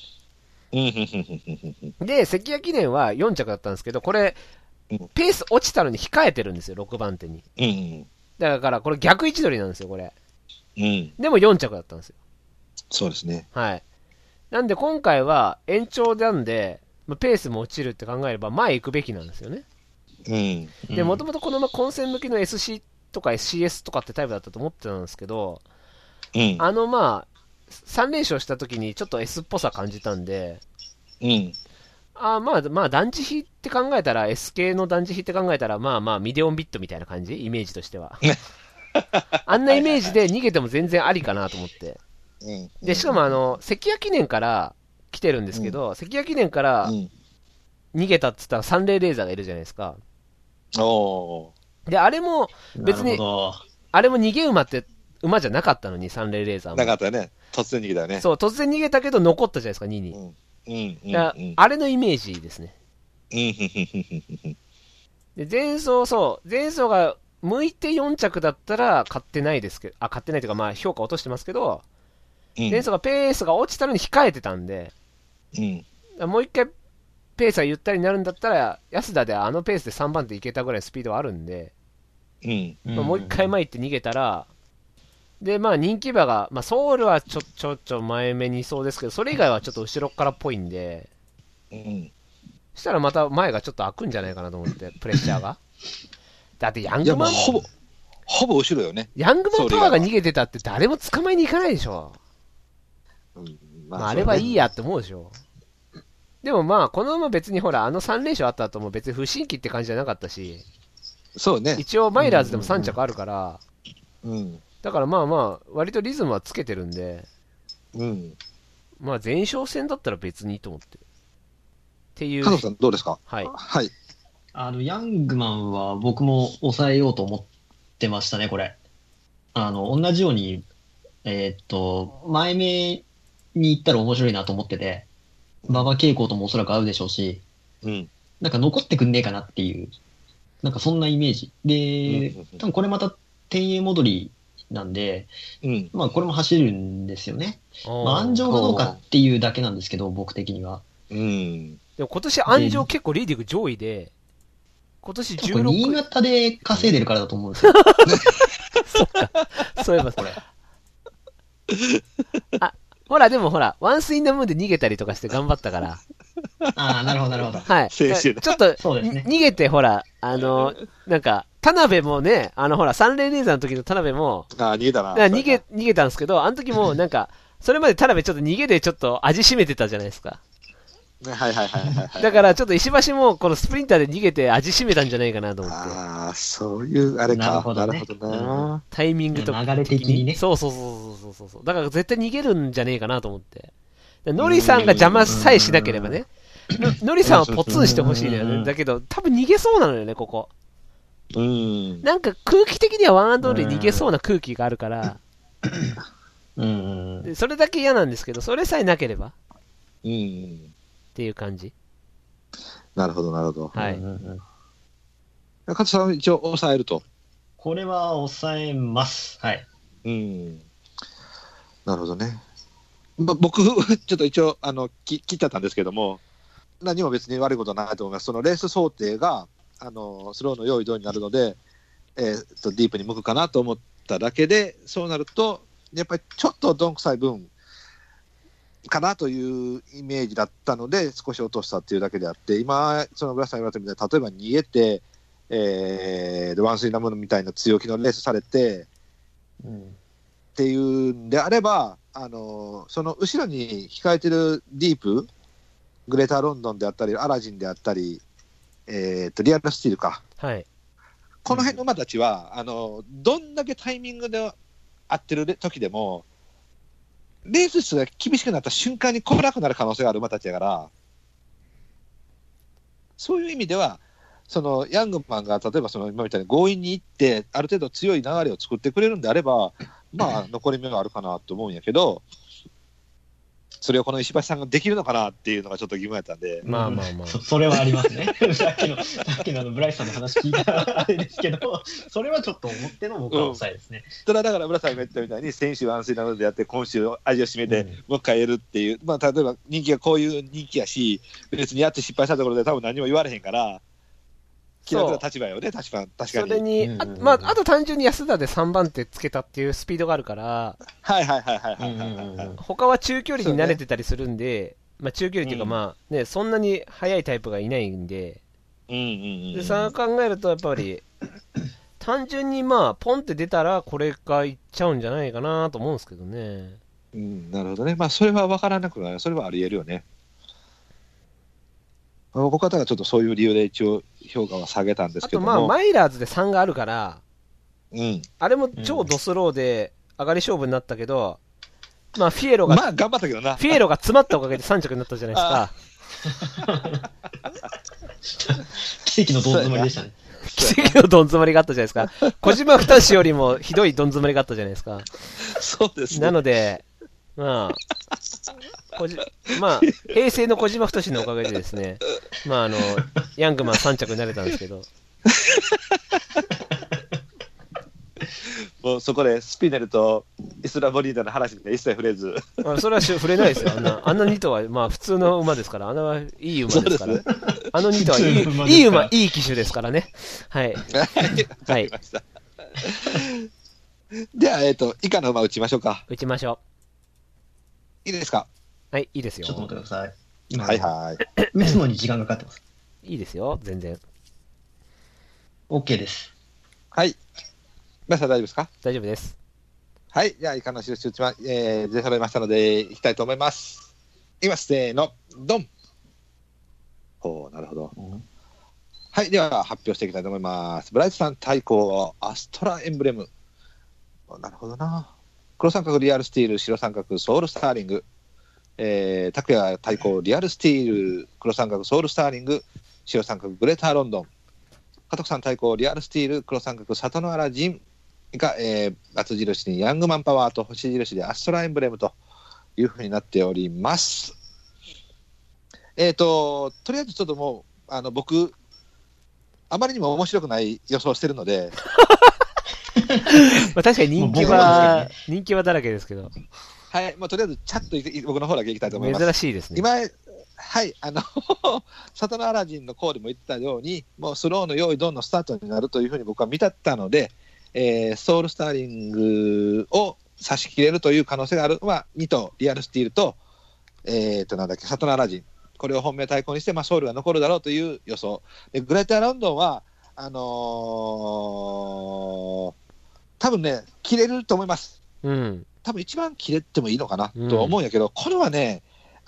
で、関谷記念は4着だったんですけど、これ、ペース落ちたのに控えてるんですよ、6番手に。だから、これ逆位置取りなんですよ、これ。でも4着だったんですよ。 そうですね。 はい。なんで今回は延長なんで、ペースも落ちるって考えれば前行くべきなんですよね。 うん。 で、もともとこの混戦向きの SC とか SCS とかってタイプだったと思ってたんですけど、 うん。 3連勝した時にちょっと S っぽさ感じたんで、 うん。 団地比って考えたら、S 系の団地比って考えたら、ミデオンビットみたいな感じイメージとしては。あんなイメージで逃げても全然ありかなと思って。 うん。 で、しかも関谷記念から来てるんですけど、関谷記念から逃げたっつったらサンレイレーザーがいるじゃないですか。 おで、あれも別に、あれも逃げ馬って馬じゃなかったのに、サンレイレーザーも。 なかったよね。突然逃げたよね。 そう、突然逃げたけど残ったじゃないですか、2に。あれのイメージですね。で、前走が向いて4着だったら買ってないですけど、買ってないというか、評価落としてますけど、前走がペースが落ちたのに控えてたんで、もう一回ペースがゆったりになるんだったら、安田であのペースで3番手いけたぐらいのスピードはあるんで、もう一回前行って逃げたら、で、人気馬が、ソウルはちょ前目にいそうですけど、それ以外はちょっと後ろからっぽいんで、そしたらまた前がちょっと開くんじゃないかなと思って、プレッシャーが。だってヤングマン、 ほぼ後ろよね。 ヤングマンパワーが逃げてたって誰も捕まえに行かないでしょ。あれはいいやって思うでしょ。でもこの馬別にほら、3連勝あった後も別に不振期って感じじゃなかったし、 そうね。 一応マイラーズでも3着あるから、だから割とリズムはつけてるんで、前哨戦だったら別にいいと思って。っていう。 加藤さんどうですか？ はい。 はい。 ヤングマンは僕も抑えようと思ってましたね、これ。同じように、前目に行ったら面白いなと思ってて、馬場傾向ともおそらく合うでしょうし、なんか残ってくんねえかなっていう、なんかそんなイメージ。で、多分これまた天影戻りなんで、これも走るんですよね。安城がどうかっていうだけなんですけど、僕的には。 でも今年安城結構リーディング上位で、今年16。 新潟で稼いでるからだと思うんですよ。 そっか。そういえばそれ。でもワンスインダムーンで逃げたりとかして頑張ったから。 なるほど、なるほど。 はい。ちょっと、逃げてなんか、田辺もね、サンレイレーザーの時の田辺も、 逃げたな。 逃げたんですけど、あの時もなんか、それまで田辺ちょっと逃げでちょっと味しめてたじゃないですか。だからちょっと石橋もこのスプリンターで逃げて味しめたんじゃないかなと思って。 そういうあれか。 なるほどな。 タイミングと流れ的にね。 そう。だから絶対逃げるんじゃねえかなと思って。ノリさんが邪魔さえしなければね。ノリさんはポツンしてほしいのよね。だけど多分逃げそうなのよね、ここ。なんか空気的にはワンアンドオンリー逃げそうな空気があるから。それだけ嫌なんですけど、それさえなければ。っていう感じ。 なるほど、なるほど。 はい。 加藤さん一応抑えると。 これは抑えます。はい。 なるほどね。僕、ちょっと一応、切っちゃったんですけども、何も別に悪いことはないと思います。そのレース想定が、スローの用意どおりになるので、ディープに向くかなと思っただけで、そうなると、やっぱりちょっとどんくさい分、かなというイメージだったので、少し落としたっていうだけであって、今、そのブラスさん言われたみたいに、例えば逃げて、ワンスインダムみたいな強気のレースされて、っていうんであれば、その後ろに控えてるディープ、グレーターロンドンであったり、アラジンであったり、リアルスティールか。この辺の馬たちは、どんだけタイミングで合ってる時でも、レース数が厳しくなった瞬間に来なくなる可能性がある馬たちだから、そういう意味では、そのヤングマンが例えばその今みたいに強引に行って、ある程度強い流れを作ってくれるんであれば、残り目はあるかなと思うんやけど、それをこの石橋さんができるのかなっていうのがちょっと疑問やったんで。 それはありますね。さっきのブライスさんの話聞いたあれですけど、それはちょっと思っての僕は抑えですね。 ただからブラさんが言ったみたいに、先週ワンスイなどでやって、今週味を占めて、もう一回やるっていう、例えば人気がこういう人気やし、別にやって失敗したところで多分何も言われへんから、気楽な立場よね、確かに。 それに、あと単純に安田で3番手つけたっていうスピードがあるから、他は中距離に慣れてたりするんで、中距離っていうかそんなに速いタイプがいないんで、 で、そう考えると、やっぱり、単純にまあ、ポンって出たら、これがいっちゃうんじゃないかなと思うんですけどね。 なるほどね。まあ、それは分からなくない。それはあり得るよね。ご方がちょっとそういう理由で一応評価は下げたんですけども。 あとまあ、マイラーズで3があるから、あれも超ドスローで上がり勝負になったけど、まあ、フィエロが、 まあ、頑張ったけどな。 フィエロが詰まったおかげで3着になったじゃないですか。 奇跡のどん詰まりでしたね。 奇跡のどん詰まりがあったじゃないですか。小島二志よりもひどいどん詰まりがあったじゃないですか。 そうですね。 なので、まあ、平成の小島太のおかげでですね、まあヤングマン3着になれたんですけど。 もうそこでスピネルとイスラボリーダの話で一切触れず。 それは触れないですよ。あんな2頭はまあ普通の馬ですから、あんなはいい馬ですから。あの2頭はいい馬、いい騎手ですからね。はい。 はい。では、以下の馬打ちましょうか。 打ちましょう。いいですか？ はい、いいですよ。 ちょっと待ってください。今、 はいはい。 打つのに時間がかかってます。 いいですよ、全然。 OK です。 はい。皆さん大丈夫ですか？ 大丈夫です。 はい。じゃあ、以下の印打ちま、出揃いましたので、いきたいと思います。いきます。せーの、ドン。ほう、なるほど。はい。では、発表していきたいと思います。ブライトさん対抗、アストラエンブレム。なるほどな。黒三角リアルスティール、白三角ソウルスターリング。拓也対抗リアルスティール、黒三角ソウルスターリング、白三角グレーターロンドン。加藤さん対抗リアルスティール、黒三角サトノアラジンが、×印にヤングマンパワーと星印でアストラエンブレムというふうになっております。とりあえずちょっともう僕あまりにも面白くない予想してるのでまあ確かに人気はだらけですけど、 はい、もうとりあえずチャッと僕の方だけいきたいと思います。 珍しいですね。 今はい、サトノアラジンのコールも言ったように、もうスローの用意ドンのスタートになるというふうに僕は見立ったので、ソウルスターリングを差し切れるという可能性があるのは2頭、リアルスティールと、なんだっけ、サトノアラジン、これを本命対抗にして、ソウルが残るだろうという予想。でグレーターロンドンは、多分ね、切れると思います。多分一番切れてもいいのかなと思うんやけど、これはね、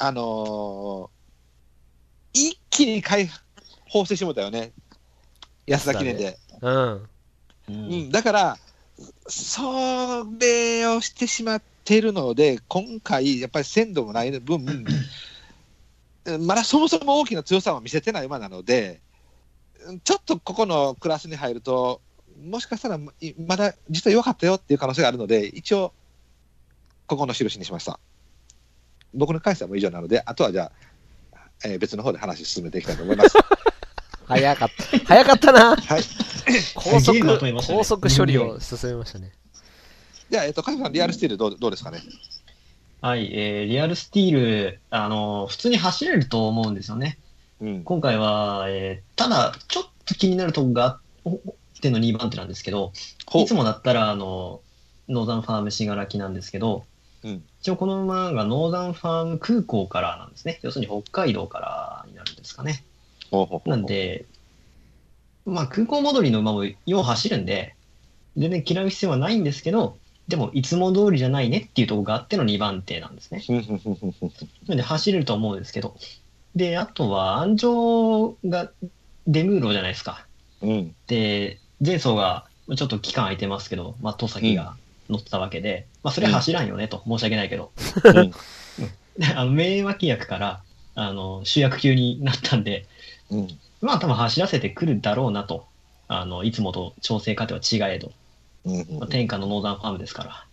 一気に解放してしまったよね、安田記念で。だから、それをしてしまっているので、今回、やっぱり鮮度もない分、まだそもそも大きな強さを見せてない馬なので、ちょっとここのクラスに入ると、もしかしたらまだ実は弱かったよっていう可能性があるので、一応、ここの印にしました。僕の解説はもう以上なので、あとはじゃあ、別の方で話進めていきたいと思います。 早かったな。 はい。 高速処理を進めましたね。 じゃあ、カイさん、リアルスティールどうですかね。 はい、リアルスティール、普通に走れると思うんですよね。今回は、ただ、ちょっと気になるとこがあっての2番手なんですけど、いつもだったら、ノーザンファーム信楽なんですけど、一応この馬がノーザンファーム空港からなんですね。要するに北海道からになるんですかね。なんで、まあ空港戻りの馬もよう走るんで、全然嫌う必要はないんですけど、でもいつも通りじゃないねっていうところがあっての2番手なんですね。なので走れると思うんですけど。で、あとは安城がデムーロじゃないですか。で、前走がちょっと期間空いてますけど、戸崎が乗ってたわけで、それは走らんよねと、申し訳ないけど。名脇役から主役級になったんで、多分走らせてくるだろうなと。いつもと調整過程は違えど。天下のノーザンファームですから。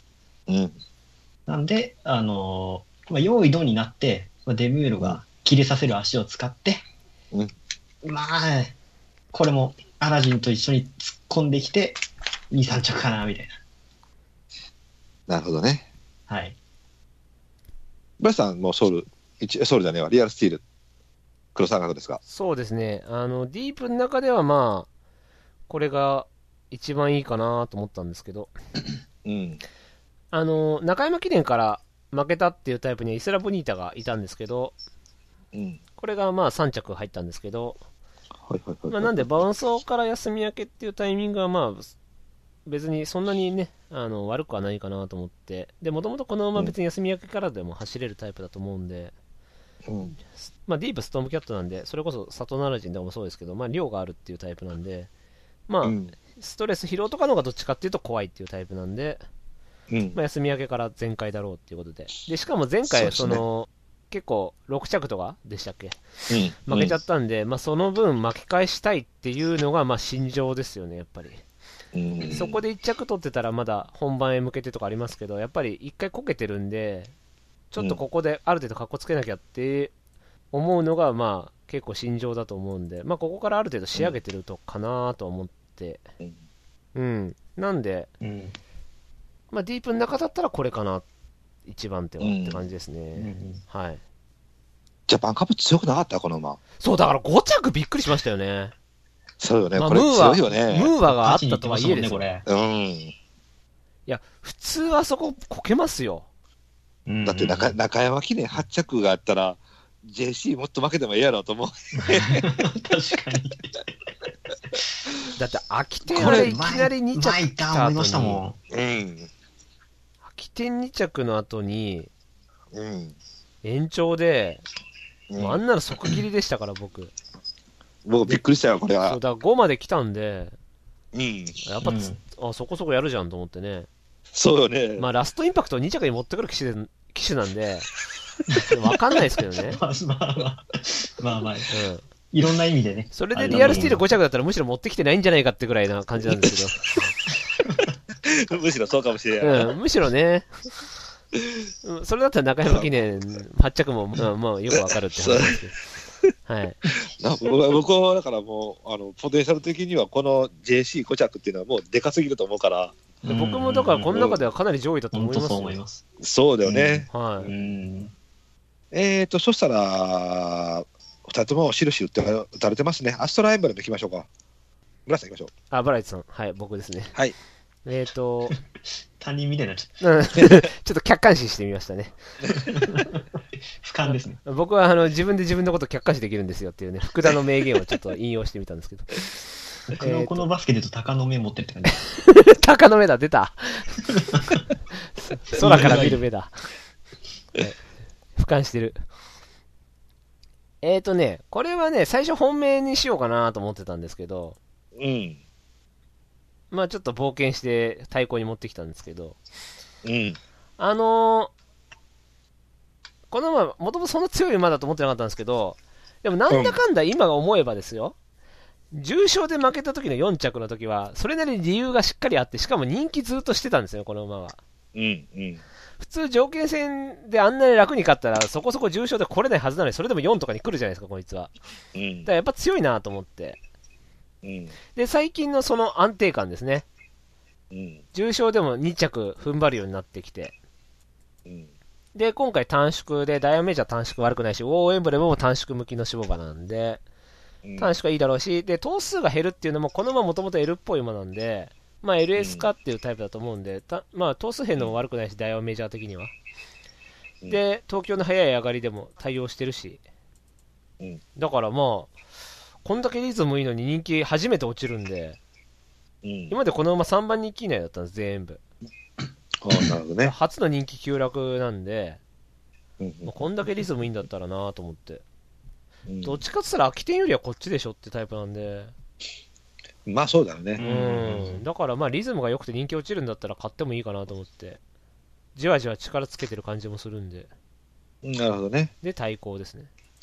なんで、用意ドンになって、デムーロが切れさせる足を使って、これもアラジンと一緒に突っ込んできて、2、3着かな、みたいな。なるほどね。 はい。 ブラスさんもソウルじゃねえわ、リアルスティール、黒三角ですか。 そうですね。ディープの中ではこれが一番いいかなと思ったんですけど、中山記念から負けたっていうタイプにはイスラボニータがいたんですけど、これが3着入ったんですけど、 はいはいはい。 まあ、なんで、伴走から休み明けっていうタイミングは、まあ、別にそんなにね、悪くはないかなと思って、で、もともとこの馬別に休み明けからでも走れるタイプだと思うんで、まあ、ディープストームキャットなんで、それこそ里ならじんでもそうですけど、まあ、量があるっていうタイプなんで、まあ、ストレス疲労とかのがどっちかっていうと怖いっていうタイプなんで、まあ、休み明けから全開だろうっていうことで、でしかも前回、結構6着とかでしたっけ、負けちゃったんで、まあ、その分巻き返したいっていうのがまあ心情ですよね、やっぱり。そこで1着取ってたらまだ本番へ向けてとかありますけど、やっぱり1回こけてるんで、ちょっとここである程度かっこつけなきゃって思うのがまあ結構心情だと思うんで、まあ、ここからある程度仕上げてるとかなと思って、なんで、まあ、ディープの中だったらこれかな、一番手はって感じですね。はい。 ジャパンカップ強くなかったこの馬。 そう、だから5着びっくりしましたよね。 そうよね、 まあ、 これ強いよね。 ムーアがあったとはいえですよ。 いや、普通はそここけますよ。 だって中山記念8着があったら、JC もっと負けてもいいやろうと思う。 確かに。 だって、秋天あれいきなり2着来た後に、 秋天2着の後に、延長で、あんなの即切りでしたから、僕びっくりしたよ、これは。 そうだから5まで来たんで、やっぱ、そこそこやるじゃんと思ってね。 そうよね。 まあ、ラストインパクトを2着に持ってくる機種なんで、わかんないですけどね。 まあ、いろんな意味でね。 それでリアルスティール5着だったらむしろ持ってきてないんじゃないかってぐらいな感じなんですけど。むしろそうかもしれない。むしろね。それだったら中山記念8着も、まあ、よくわかるって話ですけど。はい。 僕はだからもう、ポテンシャル的にはこの JC5 着っていうのはもうでかすぎると思うから。 僕もだからこの中ではかなり上位だと思います。 そうだよね。 はい。 そしたら、2人とも印打たれてますね。アストラエンブレムいきましょうか。ブラさんいきましょう。 ブライトさん。はい、僕ですね。 はい。 他人みたいになっちゃった。ちょっと客観視してみましたね。 俯瞰ですね。 僕は自分で自分のこと客観視できるんですよっていうね、福田の名言をちょっと引用してみたんですけど。 このバスケで言うと鷹の目持ってるって感じ。 鷹の目だ、出た。空から見る目だ。俯瞰してる。これはね、最初本命にしようかなと思ってたんですけど、まあちょっと冒険して対抗に持ってきたんですけど、この馬、もともとそんな強い馬だと思ってなかったんですけど、でもなんだかんだ今思えばですよ、重賞で負けた時の4着の時は、それなりに理由がしっかりあって、しかも人気ずっとしてたんですよ、この馬は。普通条件戦であんなに楽に勝ったら、そこそこ重賞で来れないはずなのに、それでも4とかに来るじゃないですか、こいつは。だからやっぱ強いなと思って。で、最近のその安定感ですね。重賞でも2着踏ん張るようになってきて。で、今回短縮で、ダイヤメジャー短縮悪くないし、ウォーエンブレムも短縮向きの脂肪馬なんで、短縮はいいだろうし、で、頭数が減るっていうのも、この馬もともと L っぽい馬なんで、まあ LS 化っていうタイプだと思うんで、まあ頭数減のも悪くないし、ダイヤメジャー的には。で、東京の早い上がりでも対応してるし、だからまあ、こんだけリズムいいのに人気初めて落ちるんで、今までこの馬3番人気以内だったんです、全部。 なるほどね。 初の人気急落なんで、こんだけリズムいいんだったらなと思って。どっちかって言ったら秋天よりはこっちでしょってタイプなんで。 まあそうだよね。 だからまあリズムが良くて人気落ちるんだったら買ってもいいかなと思って。じわじわ力つけてる感じもするんで。 なるほどね。 で、対抗ですね。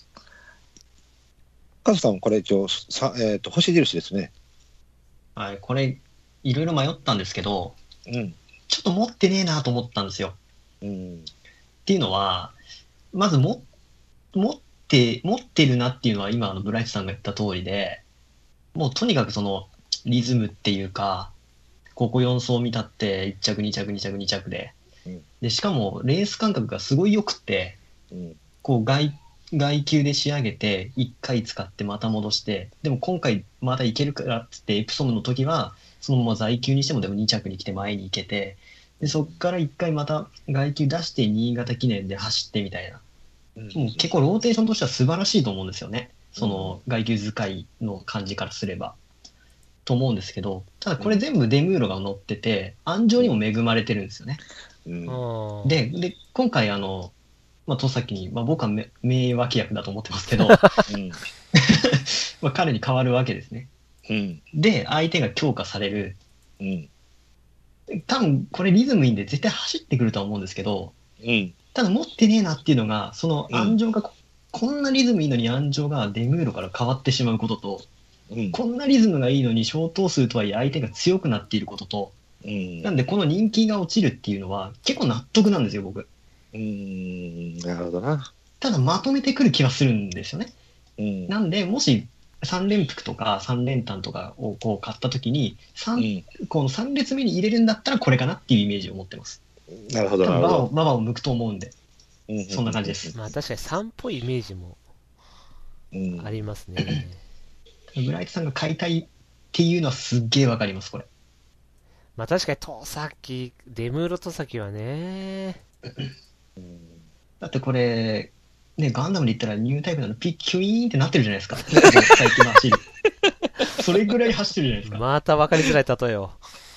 カズさん、これ一応、星印ですね。 はい、これ、いろいろ迷ったんですけど、ちょっと持ってねえなと思ったんですよ。っていうのは、まず持ってるなっていうのは今ブライトさんが言った通りで、もうとにかくそのリズムっていうか、ここ4走見たって1着2着2着2着で、でしかもレース感覚がすごい良くって、こう外級で仕上げて1回使ってまた戻して、でも今回またいけるからっつってエプソムの時はそのまま在級にしてもでも2着に来て前に行けて、でそっから1回また外級出して新潟記念で走ってみたいな、もう結構ローテーションとしては素晴らしいと思うんですよね。 その外球使いの感じからすれば。と思うんですけど、ただこれ全部デムーロが乗ってて、安城にも恵まれてるんですよね。で、今回戸崎に、僕は名脇役だと思ってますけど、彼に変わるわけですね。で、相手が強化される。多分これリズムいいんで絶対走ってくるとは思うんですけど、ただ持ってねえなっていうのが、その安城が、こんなリズムいいのに安城がデムーロから変わってしまうことと、こんなリズムがいいのに消灯数とはいえ相手が強くなっていることと、なんでこの人気が落ちるっていうのは結構納得なんですよ、僕。 なるほどな。 ただまとめてくる気がするんですよね。なんでもし3連服とか3連単とかをこう買った時にこの3列目に入れるんだったらこれかなっていうイメージを持ってます。 なるほどなるほど。 ババを向くと思うんで、そんな感じです。 確かに3っぽいイメージもありますね。 村井さんが買いたいっていうのはすっげえわかります、これ。 確かに戸崎、デムーロ戸崎はね。 だってこれ、ね、ガンダムで言ったらニュータイプなのピッキュイーンってなってるじゃないですか。最近の走り。それぐらい走ってるじゃないですか。 また分かりづらい例えを。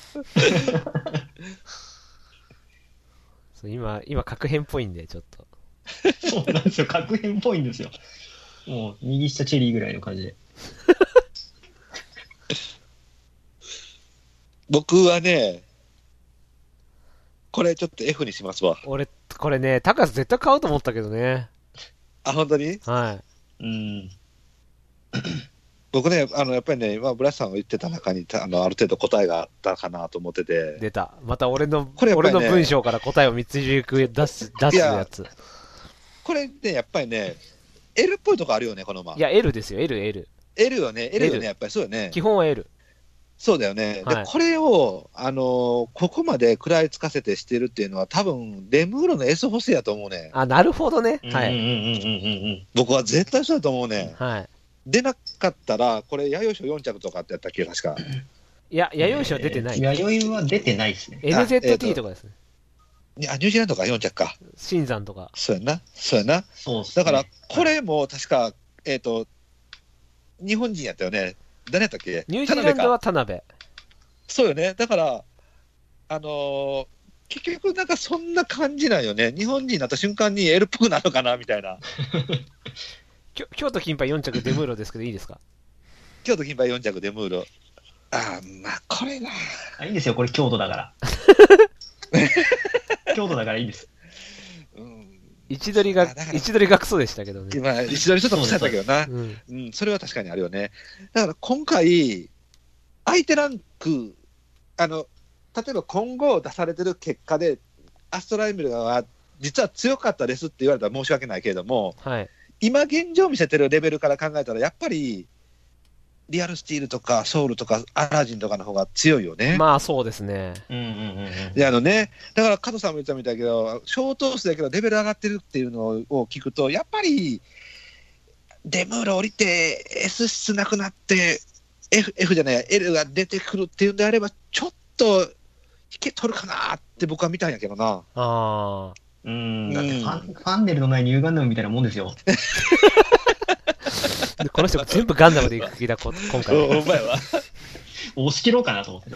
今、確変っぽいんで、ちょっと。 そうなんですよ、確変っぽいんですよ。もう、右下チェリーぐらいの感じで。 僕はね、これちょっと F にしますわ。 俺、これね、高橋絶対買うと思ったけどね。 あ、本当に？ はい。 僕ね、やっぱりね、ブラスさんが言ってた中にある程度答えがあったかなと思ってて。 出た。また俺の文章から答えを3つ出すやつ。 これね、やっぱりね、L っぽいとこあるよね、この馬。 いや、L ですよ、L。 L よね、L よね、やっぱりそうよね。 基本は L。 そうだよね。で、これを、ここまで食らいつかせてしてるっていうのは、多分、デムーロの S 補正やと思うね。 なるほどね。はい。 僕は絶対そうだと思うね。 はい。 出なかったら、これ、弥生賞4着とかってやったっけ、確か。 いや、弥生賞出てない。 弥生は出てないですね。 NZT とかですね。 ニュージーランドか4着か。 新山とか。 そうやな。だから、これも確か、日本人やったよね。誰やったっけ？ ニュージーランドは田辺。 そうよね。だから、結局なんかそんな感じなんよね。日本人になった瞬間に L っぽくなるのかなみたいな。 京都金杯4着デムーロですけどいいですか？ 京都金杯4着デムーロ。これな。 いいんですよ、これ京都だから。京都だからいいです。 位置取りがクソでしたけどね。 今、位置取りちょっと臭いったけどな。それは確かにあるよね。だから今回、相手ランク、例えば今後出されてる結果で、アストライミルが実は強かったですって言われたら申し訳ないけれども、今現状見せてるレベルから考えたら、やっぱり、リアルスティールとかソウルとかアラジンとかの方が強いよね。 そうですね。 でだから加藤さんも言ったみたいだけど、小投数だけどレベル上がってるっていうのを聞くと、やっぱりデムーロ降りて S 質なくなって F じゃない L が出てくるっていうんであれば、ちょっと引け取るかなって僕は見たんやけどな。 だってファンネルのないニューガンダムみたいなもんですよ。 この人全部ガンダムで行く気だ、今回。 お前は。 押し切ろうかなと思って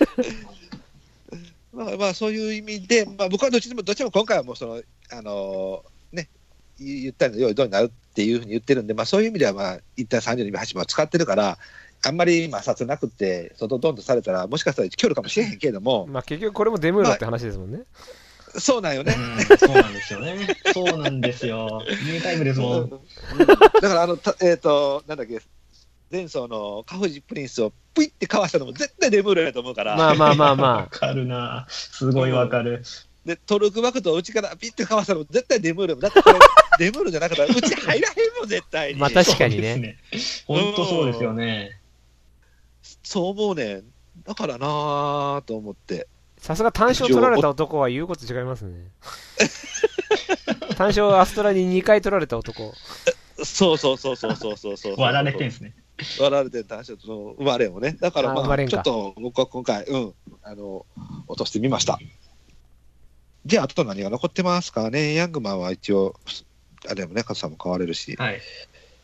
た。そういう意味で、僕はどっちも今回はもう言ったのようにどうになるっていうふうに言ってるんで、そういう意味では一旦32秒8も使ってるから、あんまり摩擦なくて、外ドンとされたら、もしかしたら強るかもしれへんけれども。 結局これもデムーロって話ですもんね。 そうなんよね。 そうなんですよね。そうなんですよ。ニュータイムですもん。 だからなんだっけ、前走のカフジプリンスをプイってかわしたのも絶対デムーロやと思うから。 わかるな。すごいわかる。 で、トルクバクトを内からピッてかわしたのも絶対デムーロ。だってこれ、デムーロじゃなかったらうち入らへんもん、絶対に。 確かにね。 本当そうですよね。 そう思うね。だからなぁと思って。 さすが単勝取られた男は言うこと違いますね。単勝アストラに2回取られた男。 そう。 割られてんすね。 割られてん単勝の生まれもね。だからちょっと僕は今回、落としてみました。じゃあ、あと何が残ってますかね。ヤングマンは一応、でもね、カズさんも買われるし。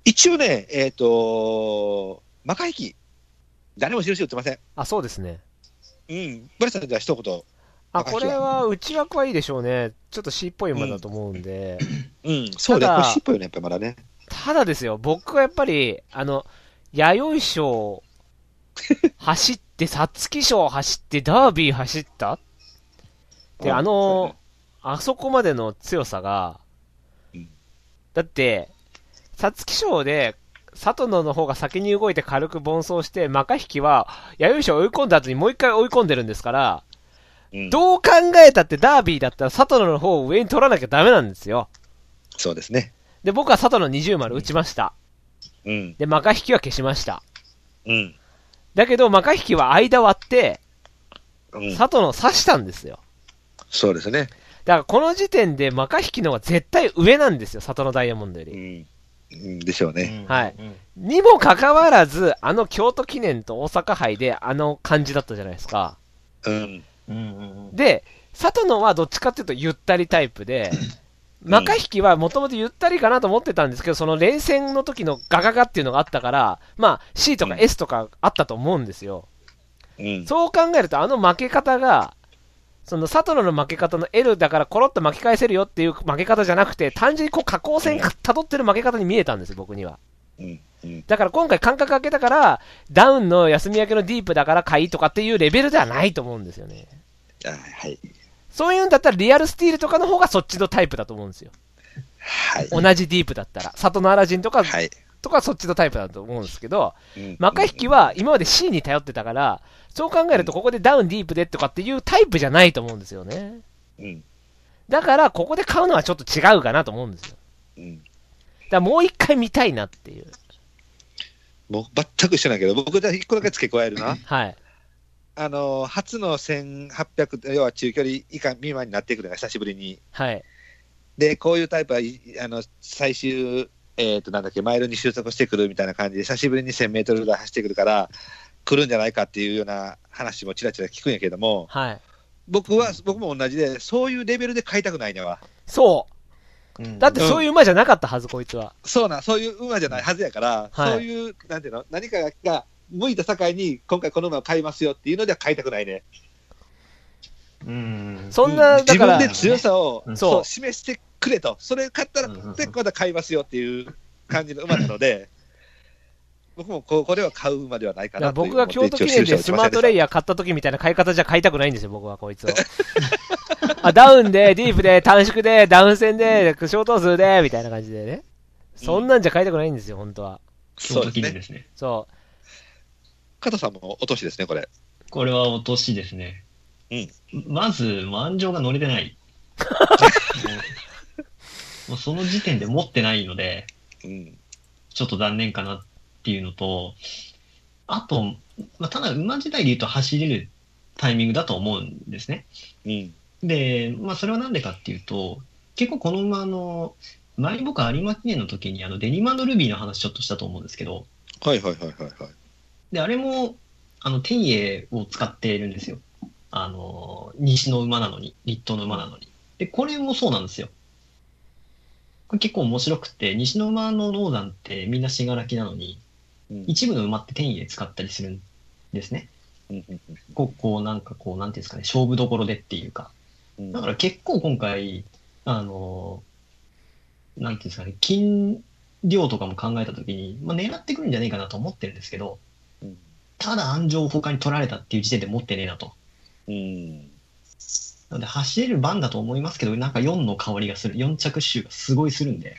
一応ね、マカヒキ、誰も印打ってません。 あ、そうですね。 うん。ブラさんじゃあ一言。 これは内枠はいいでしょうね。ちょっと C っぽい馬だと思うんで。 うん、そうね。これ C っぽいよね、やっぱりまだね。 ただですよ、僕はやっぱり、弥生賞走って、皐月賞走って、ダービー走ったで、あそこまでの強さが、だって、皐月賞で、里野の方が先に動いて軽く奔走して、マカヒキは、弥生賞追い込んだ後にもう一回追い込んでるんですから、どう考えたってダービーだったら里野の方を上に取らなきゃダメなんですよ。 そうですね。 で、僕は里野20丸打ちました。 うん。 で、マカヒキは消しました。 うん。 だけど、マカヒキは間割って、里野刺したんですよ。 そうですね。 だからこの時点でマカヒキの方が絶対上なんですよ、里野ダイヤモンドより。 でしょうね。 はい。にもかかわらず、京都記念と大阪杯で感じだったじゃないですか。で、里野はどっちかっていうとゆったりタイプで、マカヒキはもともとゆったりかなと思ってたんですけど、その連戦の時のガガガっていうのがあったから、まあ C とか S とかあったと思うんですよ。そう考えると負け方が、その里野の負け方の L だからコロッと巻き返せるよっていう負け方じゃなくて、単純に下降線辿ってる負け方に見えたんですよ、僕には。だから今回間隔空けたから、ダウンの休み明けのディープだから買いとかっていうレベルではないと思うんですよね。 はい。 そういうんだったらリアルスティールとかの方がそっちのタイプだと思うんですよ。 はい。 同じディープだったら。里のアラジンとか、とかそっちのタイプだと思うんですけど、マカヒキは今まで C に頼ってたから、そう考えるとここでダウンディープでとかっていうタイプじゃないと思うんですよね。だからここで買うのはちょっと違うかなと思うんですよ。だからもう一回見たいなっていう。 もう全く一緒だけど、僕じゃ一個だけ付け加えるな。 はい。 初の1800、要は中距離以下未満になっていくのが久しぶりに。 はい。 で、こういうタイプは、最終、なんだっけ、マイルに収束してくるみたいな感じで、久しぶりに1000メートルぐらい走ってくるから、来るんじゃないかっていうような話もちらちら聞くんやけども、 はい。 僕も同じで、そういうレベルで買いたくないのは。 そう。だってそういう馬じゃなかったはず、こいつは。 そういう馬じゃないはずやから、そういう、なんていうの、何かが向いた境に、今回この馬を買いますよっていうのでは買いたくないね。 そんな、 自分で強さを示してくれと、それ買ったら、で、また買いますよっていう感じの馬なので、僕もこれは買う馬ではないかなと。 僕が京都記念でスマートレイヤー買った時みたいな買い方じゃ買いたくないんですよ、僕はこいつを。ダウンで、ディープで、短縮で、ダウン戦で、小頭数で、みたいな感じでね。そんなんじゃ買いたくないんですよ、本当は。 京都記念ですね。 そう。 加藤さんも落としですね、これ。 これは落としですね。まず、満場が乗れてない。もうその時点で持ってないので、ちょっと残念かなっていうのと、あと、ただ馬自体で言うと走れるタイミングだと思うんですね。で、それはなんでかっていうと、結構この馬前に僕有馬記念の時にデニマンドルビーの話ちょっとしたと思うんですけど、で、あれも、天栄を使っているんですよ。西の馬なのに、立東の馬なのに。で、これもそうなんですよ。これ結構面白くて、西の馬のノーザンってみんな信楽なのに、一部の馬って天栄使ったりするんですね。なんていうんですかね、勝負どころでっていうか。だから結構今回、なんていうんですかね、金量とかも考えたときに、狙ってくるんじゃねえかなと思ってるんですけど、ただ安城を他に取られたっていう時点で持ってねえなと。なので走れる番だと思いますけど、なんか4の香りがする、4着手がすごいするんで。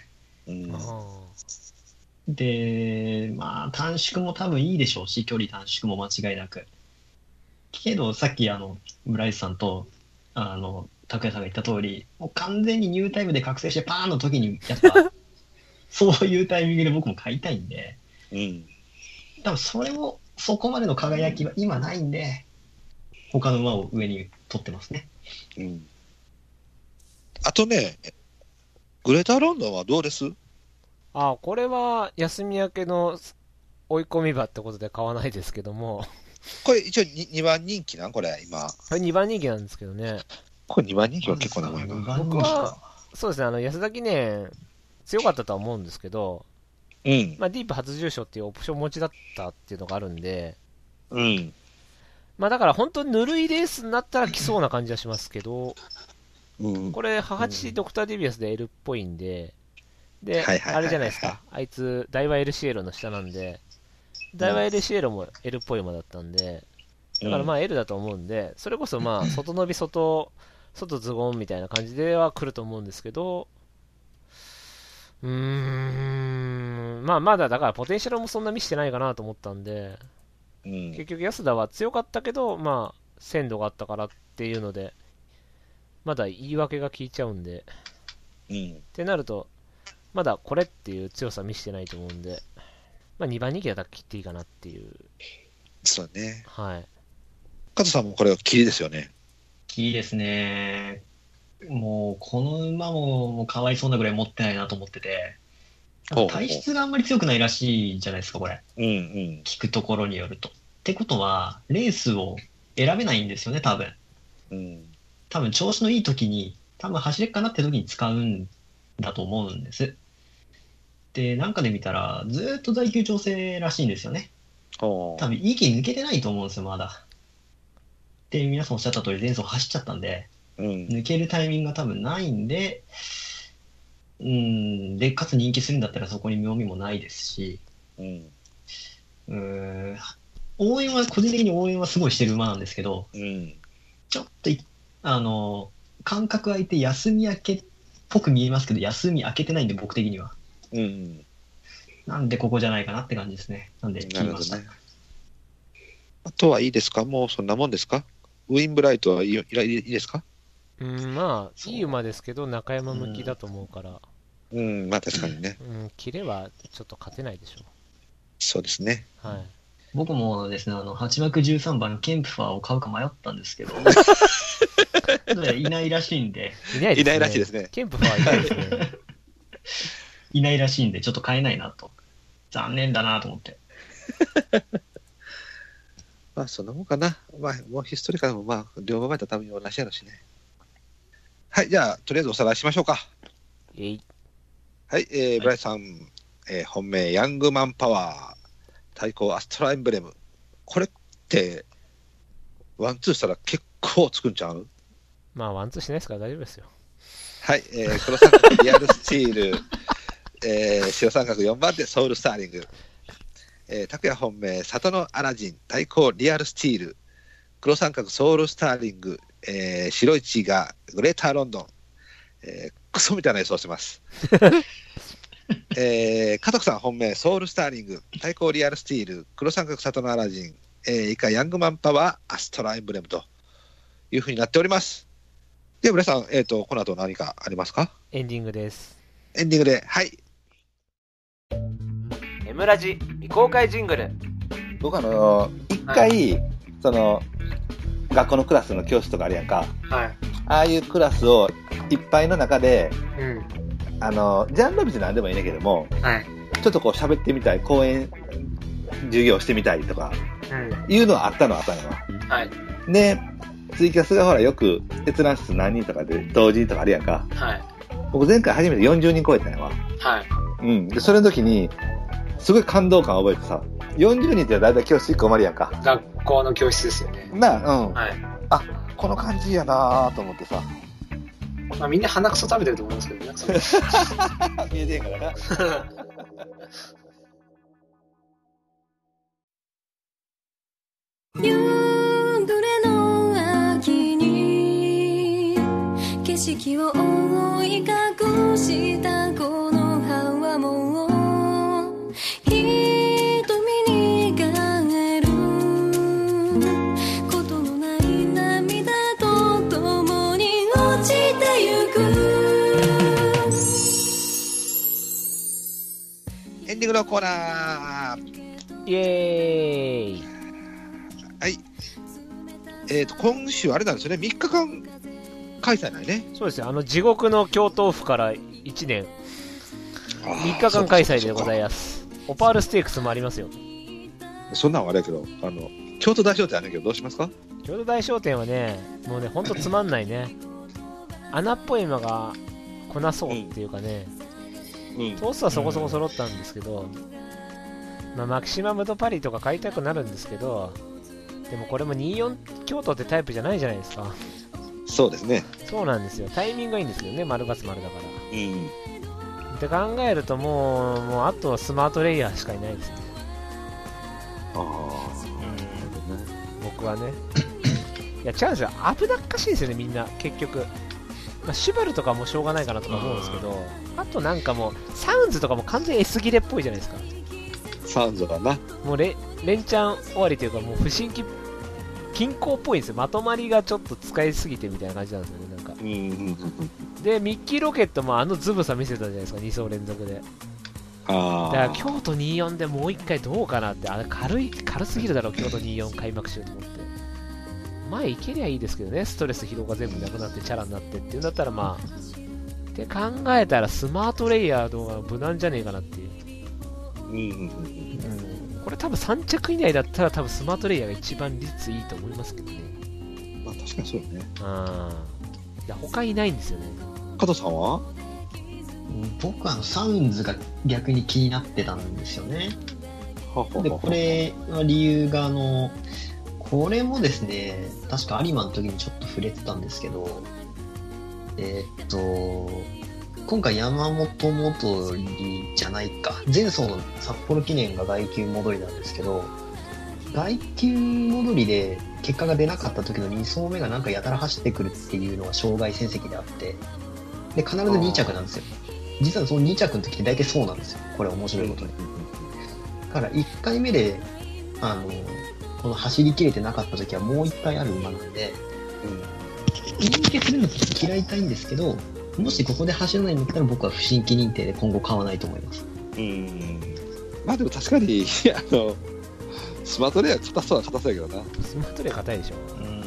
で、短縮も多分いいでしょうし、距離短縮も間違いなく。けど、さっき村井さんと、拓也さんが言った通り、もう完全にニュータイムで覚醒してパーンの時に、やっぱ、そういうタイミングで僕も買いたいんで、多分そこまでの輝きは今ないんで、他の馬を上に取ってますね。 あとね、グレーターロンドンはどうです？ これは休み明けの追い込み馬ってことで買わないですけども。 これ一応2番人気これ今。 これ2番人気なんですけどね。 これ2番人気は結構長いな。 僕は、そうですね、安田記念強かったとは思うんですけど、 うん。 まあ、ディープ初重賞っていうオプション持ちだったっていうのがあるんで、 うん。 まあだから本当にぬるいレースになったら来そうな感じはしますけど、 うん、 これ、母父ドクターデビアスで L っぽいんで、で、 はいはいはいはいあれじゃないですか、あいつ、ダイワ LCL の下なんで、ダイワ LCL も L っぽい馬だったんで、だからまあ L だと思うんで、それこそまあ、外伸び外ズゴンみたいな感じでは来ると思うんですけど、まあまだだからポテンシャルもそんな見せてないかなと思ったんで、結局安田は強かったけど、まあ、鮮度があったからっていうので、まだ言い訳が効いちゃうんで、ってなると、まだこれっていう強さ見せてないと思うんで、まあ2番人気だったら切っていいかなっていう。 そうね。 はい。 加藤さんもこれはキリですよね。 キリですね。もう、この馬もかわいそうなぐらい持ってないなと思ってて、体質があんまり強くないらしいじゃないですか、これ。聞くところによると。ってことは、レースを選べないんですよね、多分。多分、調子のいい時に、多分走れっかなって時に使うんだと思うんです。で、なんかで見たら、ずっと在級調整らしいんですよね。多分、息抜けてないと思うんですよ、まだ。で、皆さんおっしゃった通り、前走走っちゃったんで、抜けるタイミングが多分ないんで、で、かつ人気するんだったらそこに妙味もないですし、応援は、個人的に応援はすごいしてる馬なんですけど、ちょっと、間隔空いて休み明けっぽく見えますけど、休み明けてないんで、僕的には。なんでここじゃないかなって感じですね。なんで聞きました。 あとはいいですか？もうそんなもんですか？ウィンブライトはいいですか？ まあ、いい馬ですけど、中山向きだと思うから。 まあ確かにね。 キレはちょっと勝てないでしょう。 そうですね。 はい。 僕もですね、8枠13番のケンプファーを買うか迷ったんですけど、いないらしいんで。 いないらしいですね。 ケンプファーはいないですね。 いないらしいんで、ちょっと買えないなと。残念だなと思って。 まあ、そんなもんかな。まあ、もうヒストリカルも、まあ、両馬前と多分同じやろしね。はい、じゃあ、とりあえずおさらいしましょうか。はい、ブライさん、本命、ヤングマンパワー、対抗アストラエンブレム。これって、ワンツーしたら結構つくんちゃう？ まあ、ワンツーしないですから大丈夫ですよ。 はい、黒三角リアルスチール、白三角4番手、ソウルスターリング。拓也本命、里のアラジン、対抗リアルスチール、黒三角ソウルスターリング、白一がグレーターロンドン、クソみたいな予想してます。加藤さん本命、ソウルスターリング、対抗リアルスチール、黒三角里のアラジン、以下ヤングマンパワー、アストラエンブレムというふうになっております。では皆さん、この後何かありますか？ エンディングです。 エンディングで、はい。 Mラジ未公開ジングル。 僕一回、その学校のクラスの教室とかあるやんか、ああいうクラスをいっぱいの中で、ジャンル別に何でもいいねんけども、ちょっとこう喋ってみたい、講演授業してみたいとか、いうのはあったのはあったのは。で、ツイキャスがほらよく閲覧数何人とかで同時にとかあるやんか。僕前回初めて40人超えたんやわ。で、それの時に、すごい感動感を覚えてさ、40人ってだいたい教室1個埋まりやんか。 学校の教室ですよね。 あ、この感じやなと思ってさ。 まあみんな鼻くそ食べてると思いますけどね。 見えてへんからな。 夕暮れの秋に景色を覆い隠したこの葉はもうエンディングのコーナー。 イエーイ。 はい。今週あれなんですよね、3日間開催ないね。 そうですよ、地獄の京都府から1年、3日間開催でございます。オパールステークスもありますよ。 そんなんはあれやけど、京都大商店あるんだけど、どうしますか？ 京都大商店はね、もうね、ほんとつまんないね。穴っぽい馬が来なそうっていうかね、 頭数はそこそこ揃ったんですけど、まあ、マキシマムドパリとか買いたくなるんですけど、でもこれも24京都ってタイプじゃないじゃないですか。 そうですね。 そうなんですよ。タイミングがいいんですけどね、丸×丸だから。って考えるともうあとはスマートレイヤーしかいないですね。僕はね。いや、違うんですよ。危なっかしいですよね、みんな、結局。まあ、シュバルとかもしょうがないかなとか思うんですけど、あとなんかもう、サウンズとかも完全に S 切れっぽいじゃないですか。 サウンズだな。 もう連チャン終わりというか、もう不審均衡っぽいんですよ。まとまりがちょっと使いすぎてみたいな感じなんですよね、なんか。で、ミッキーロケットもズブさ見せたじゃないですか、2走連続で。だから京都24でもう一回どうかなって、あれ軽すぎるだろ、京都24開幕しようと思って。前行けりゃいいですけどね、ストレス疲労が全部なくなってチャラになってっていうんだったら、まあって考えたらスマートレイヤー動画無難じゃねえかなっていう。これ多分3着以内だったら多分スマートレイヤーが一番率いいと思いますけどね。 まあ確かにそうね。 いや他いないんですよね。 加藤さんは？ 僕はサウンズが逆に気になってたんですよね。でこれは理由がこれもですね、確か有馬の時にちょっと触れてたんですけど、今回山本戻りじゃないか、前走の札幌記念が外級戻りなんですけど、外級戻りで結果が出なかった時の2走目がなんかやたら走ってくるっていうのが障害戦績であって、で必ず2着なんですよ。実はその2着の時って大体そうなんですよ。これ面白いことに。だから1回目でこの走り切れてなかった時はもう1回ある馬なんで、認定するのって嫌いたいんですけど、もしここで走らないんだったら僕は不審規認定で今後買わないと思います。 まあでも確かにスマートレイヤー硬そうは硬そうやけどな。 スマートレイヤー硬いでしょ。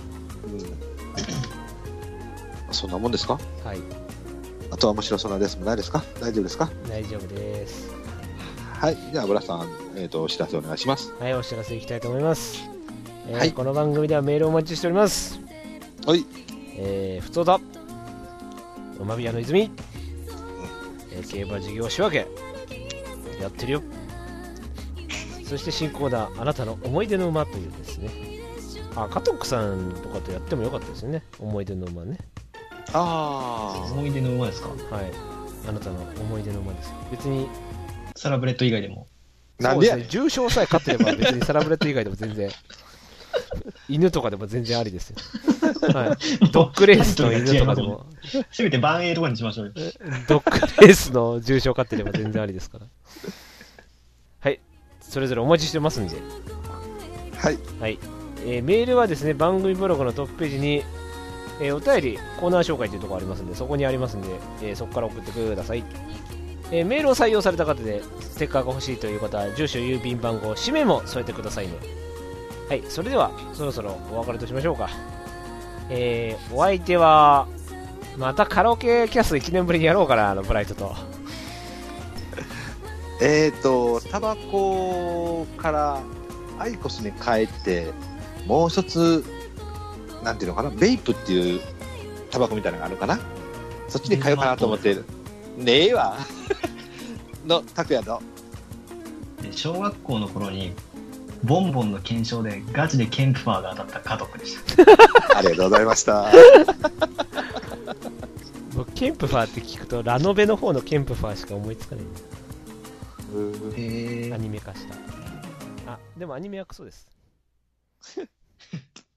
そんなもんですか？ はい。 あとは面白そうなレースもないですか？大丈夫ですか？ 大丈夫です。 はい。じゃあブラさん、お知らせお願いします。 はい、お知らせいきたいと思います。 はい、 この番組ではメールをお待ちしております。 はい。 ふつおた、馬宮の泉、競馬事業仕分けやってるよ。そして新コーナー、あなたの思い出の馬というですね。カトックさんとかとやってもよかったですよね。思い出の馬ね。 思い出の馬ですか？ はい。あなたの思い出の馬です。別にサラブレッド以外でも。 なんでやねん。 重賞さえ勝ってれば別にサラブレッド以外でも全然犬とかでも全然ありですよ。はい。ドッグレースの犬とかでもせめて万栄とかにしましょうよ。 ドッグレースの重賞勝ってれば全然ありですから。はい。それぞれお待ちしてますんで。 はい。 はい。メールはですね、番組ブログのトップページに、お便りコーナー紹介というところありますんで、そこにありますんで、そこから送ってください。メールを採用された方でステッカーが欲しいという方は住所、郵便番号、氏名も添えてくださいね。はい、それではそろそろお別れとしましょうか。お相手はまたカラオケキャス1年ぶりにやろうかな、ブライトと。 タバコからアイコスに変えて、もう一つなんていうのかな、ベイプっていうタバコみたいなのがあるかな、そっちに変えようかなと思ってる。ねえわの拓也の小学校の頃にボンボンの検証でガチでケンプファーが当たった家族でした。 ありがとうございました。 僕ケンプファーって聞くとラノベの方のケンプファーしか思いつかない。アニメ化した。でもアニメはクソです。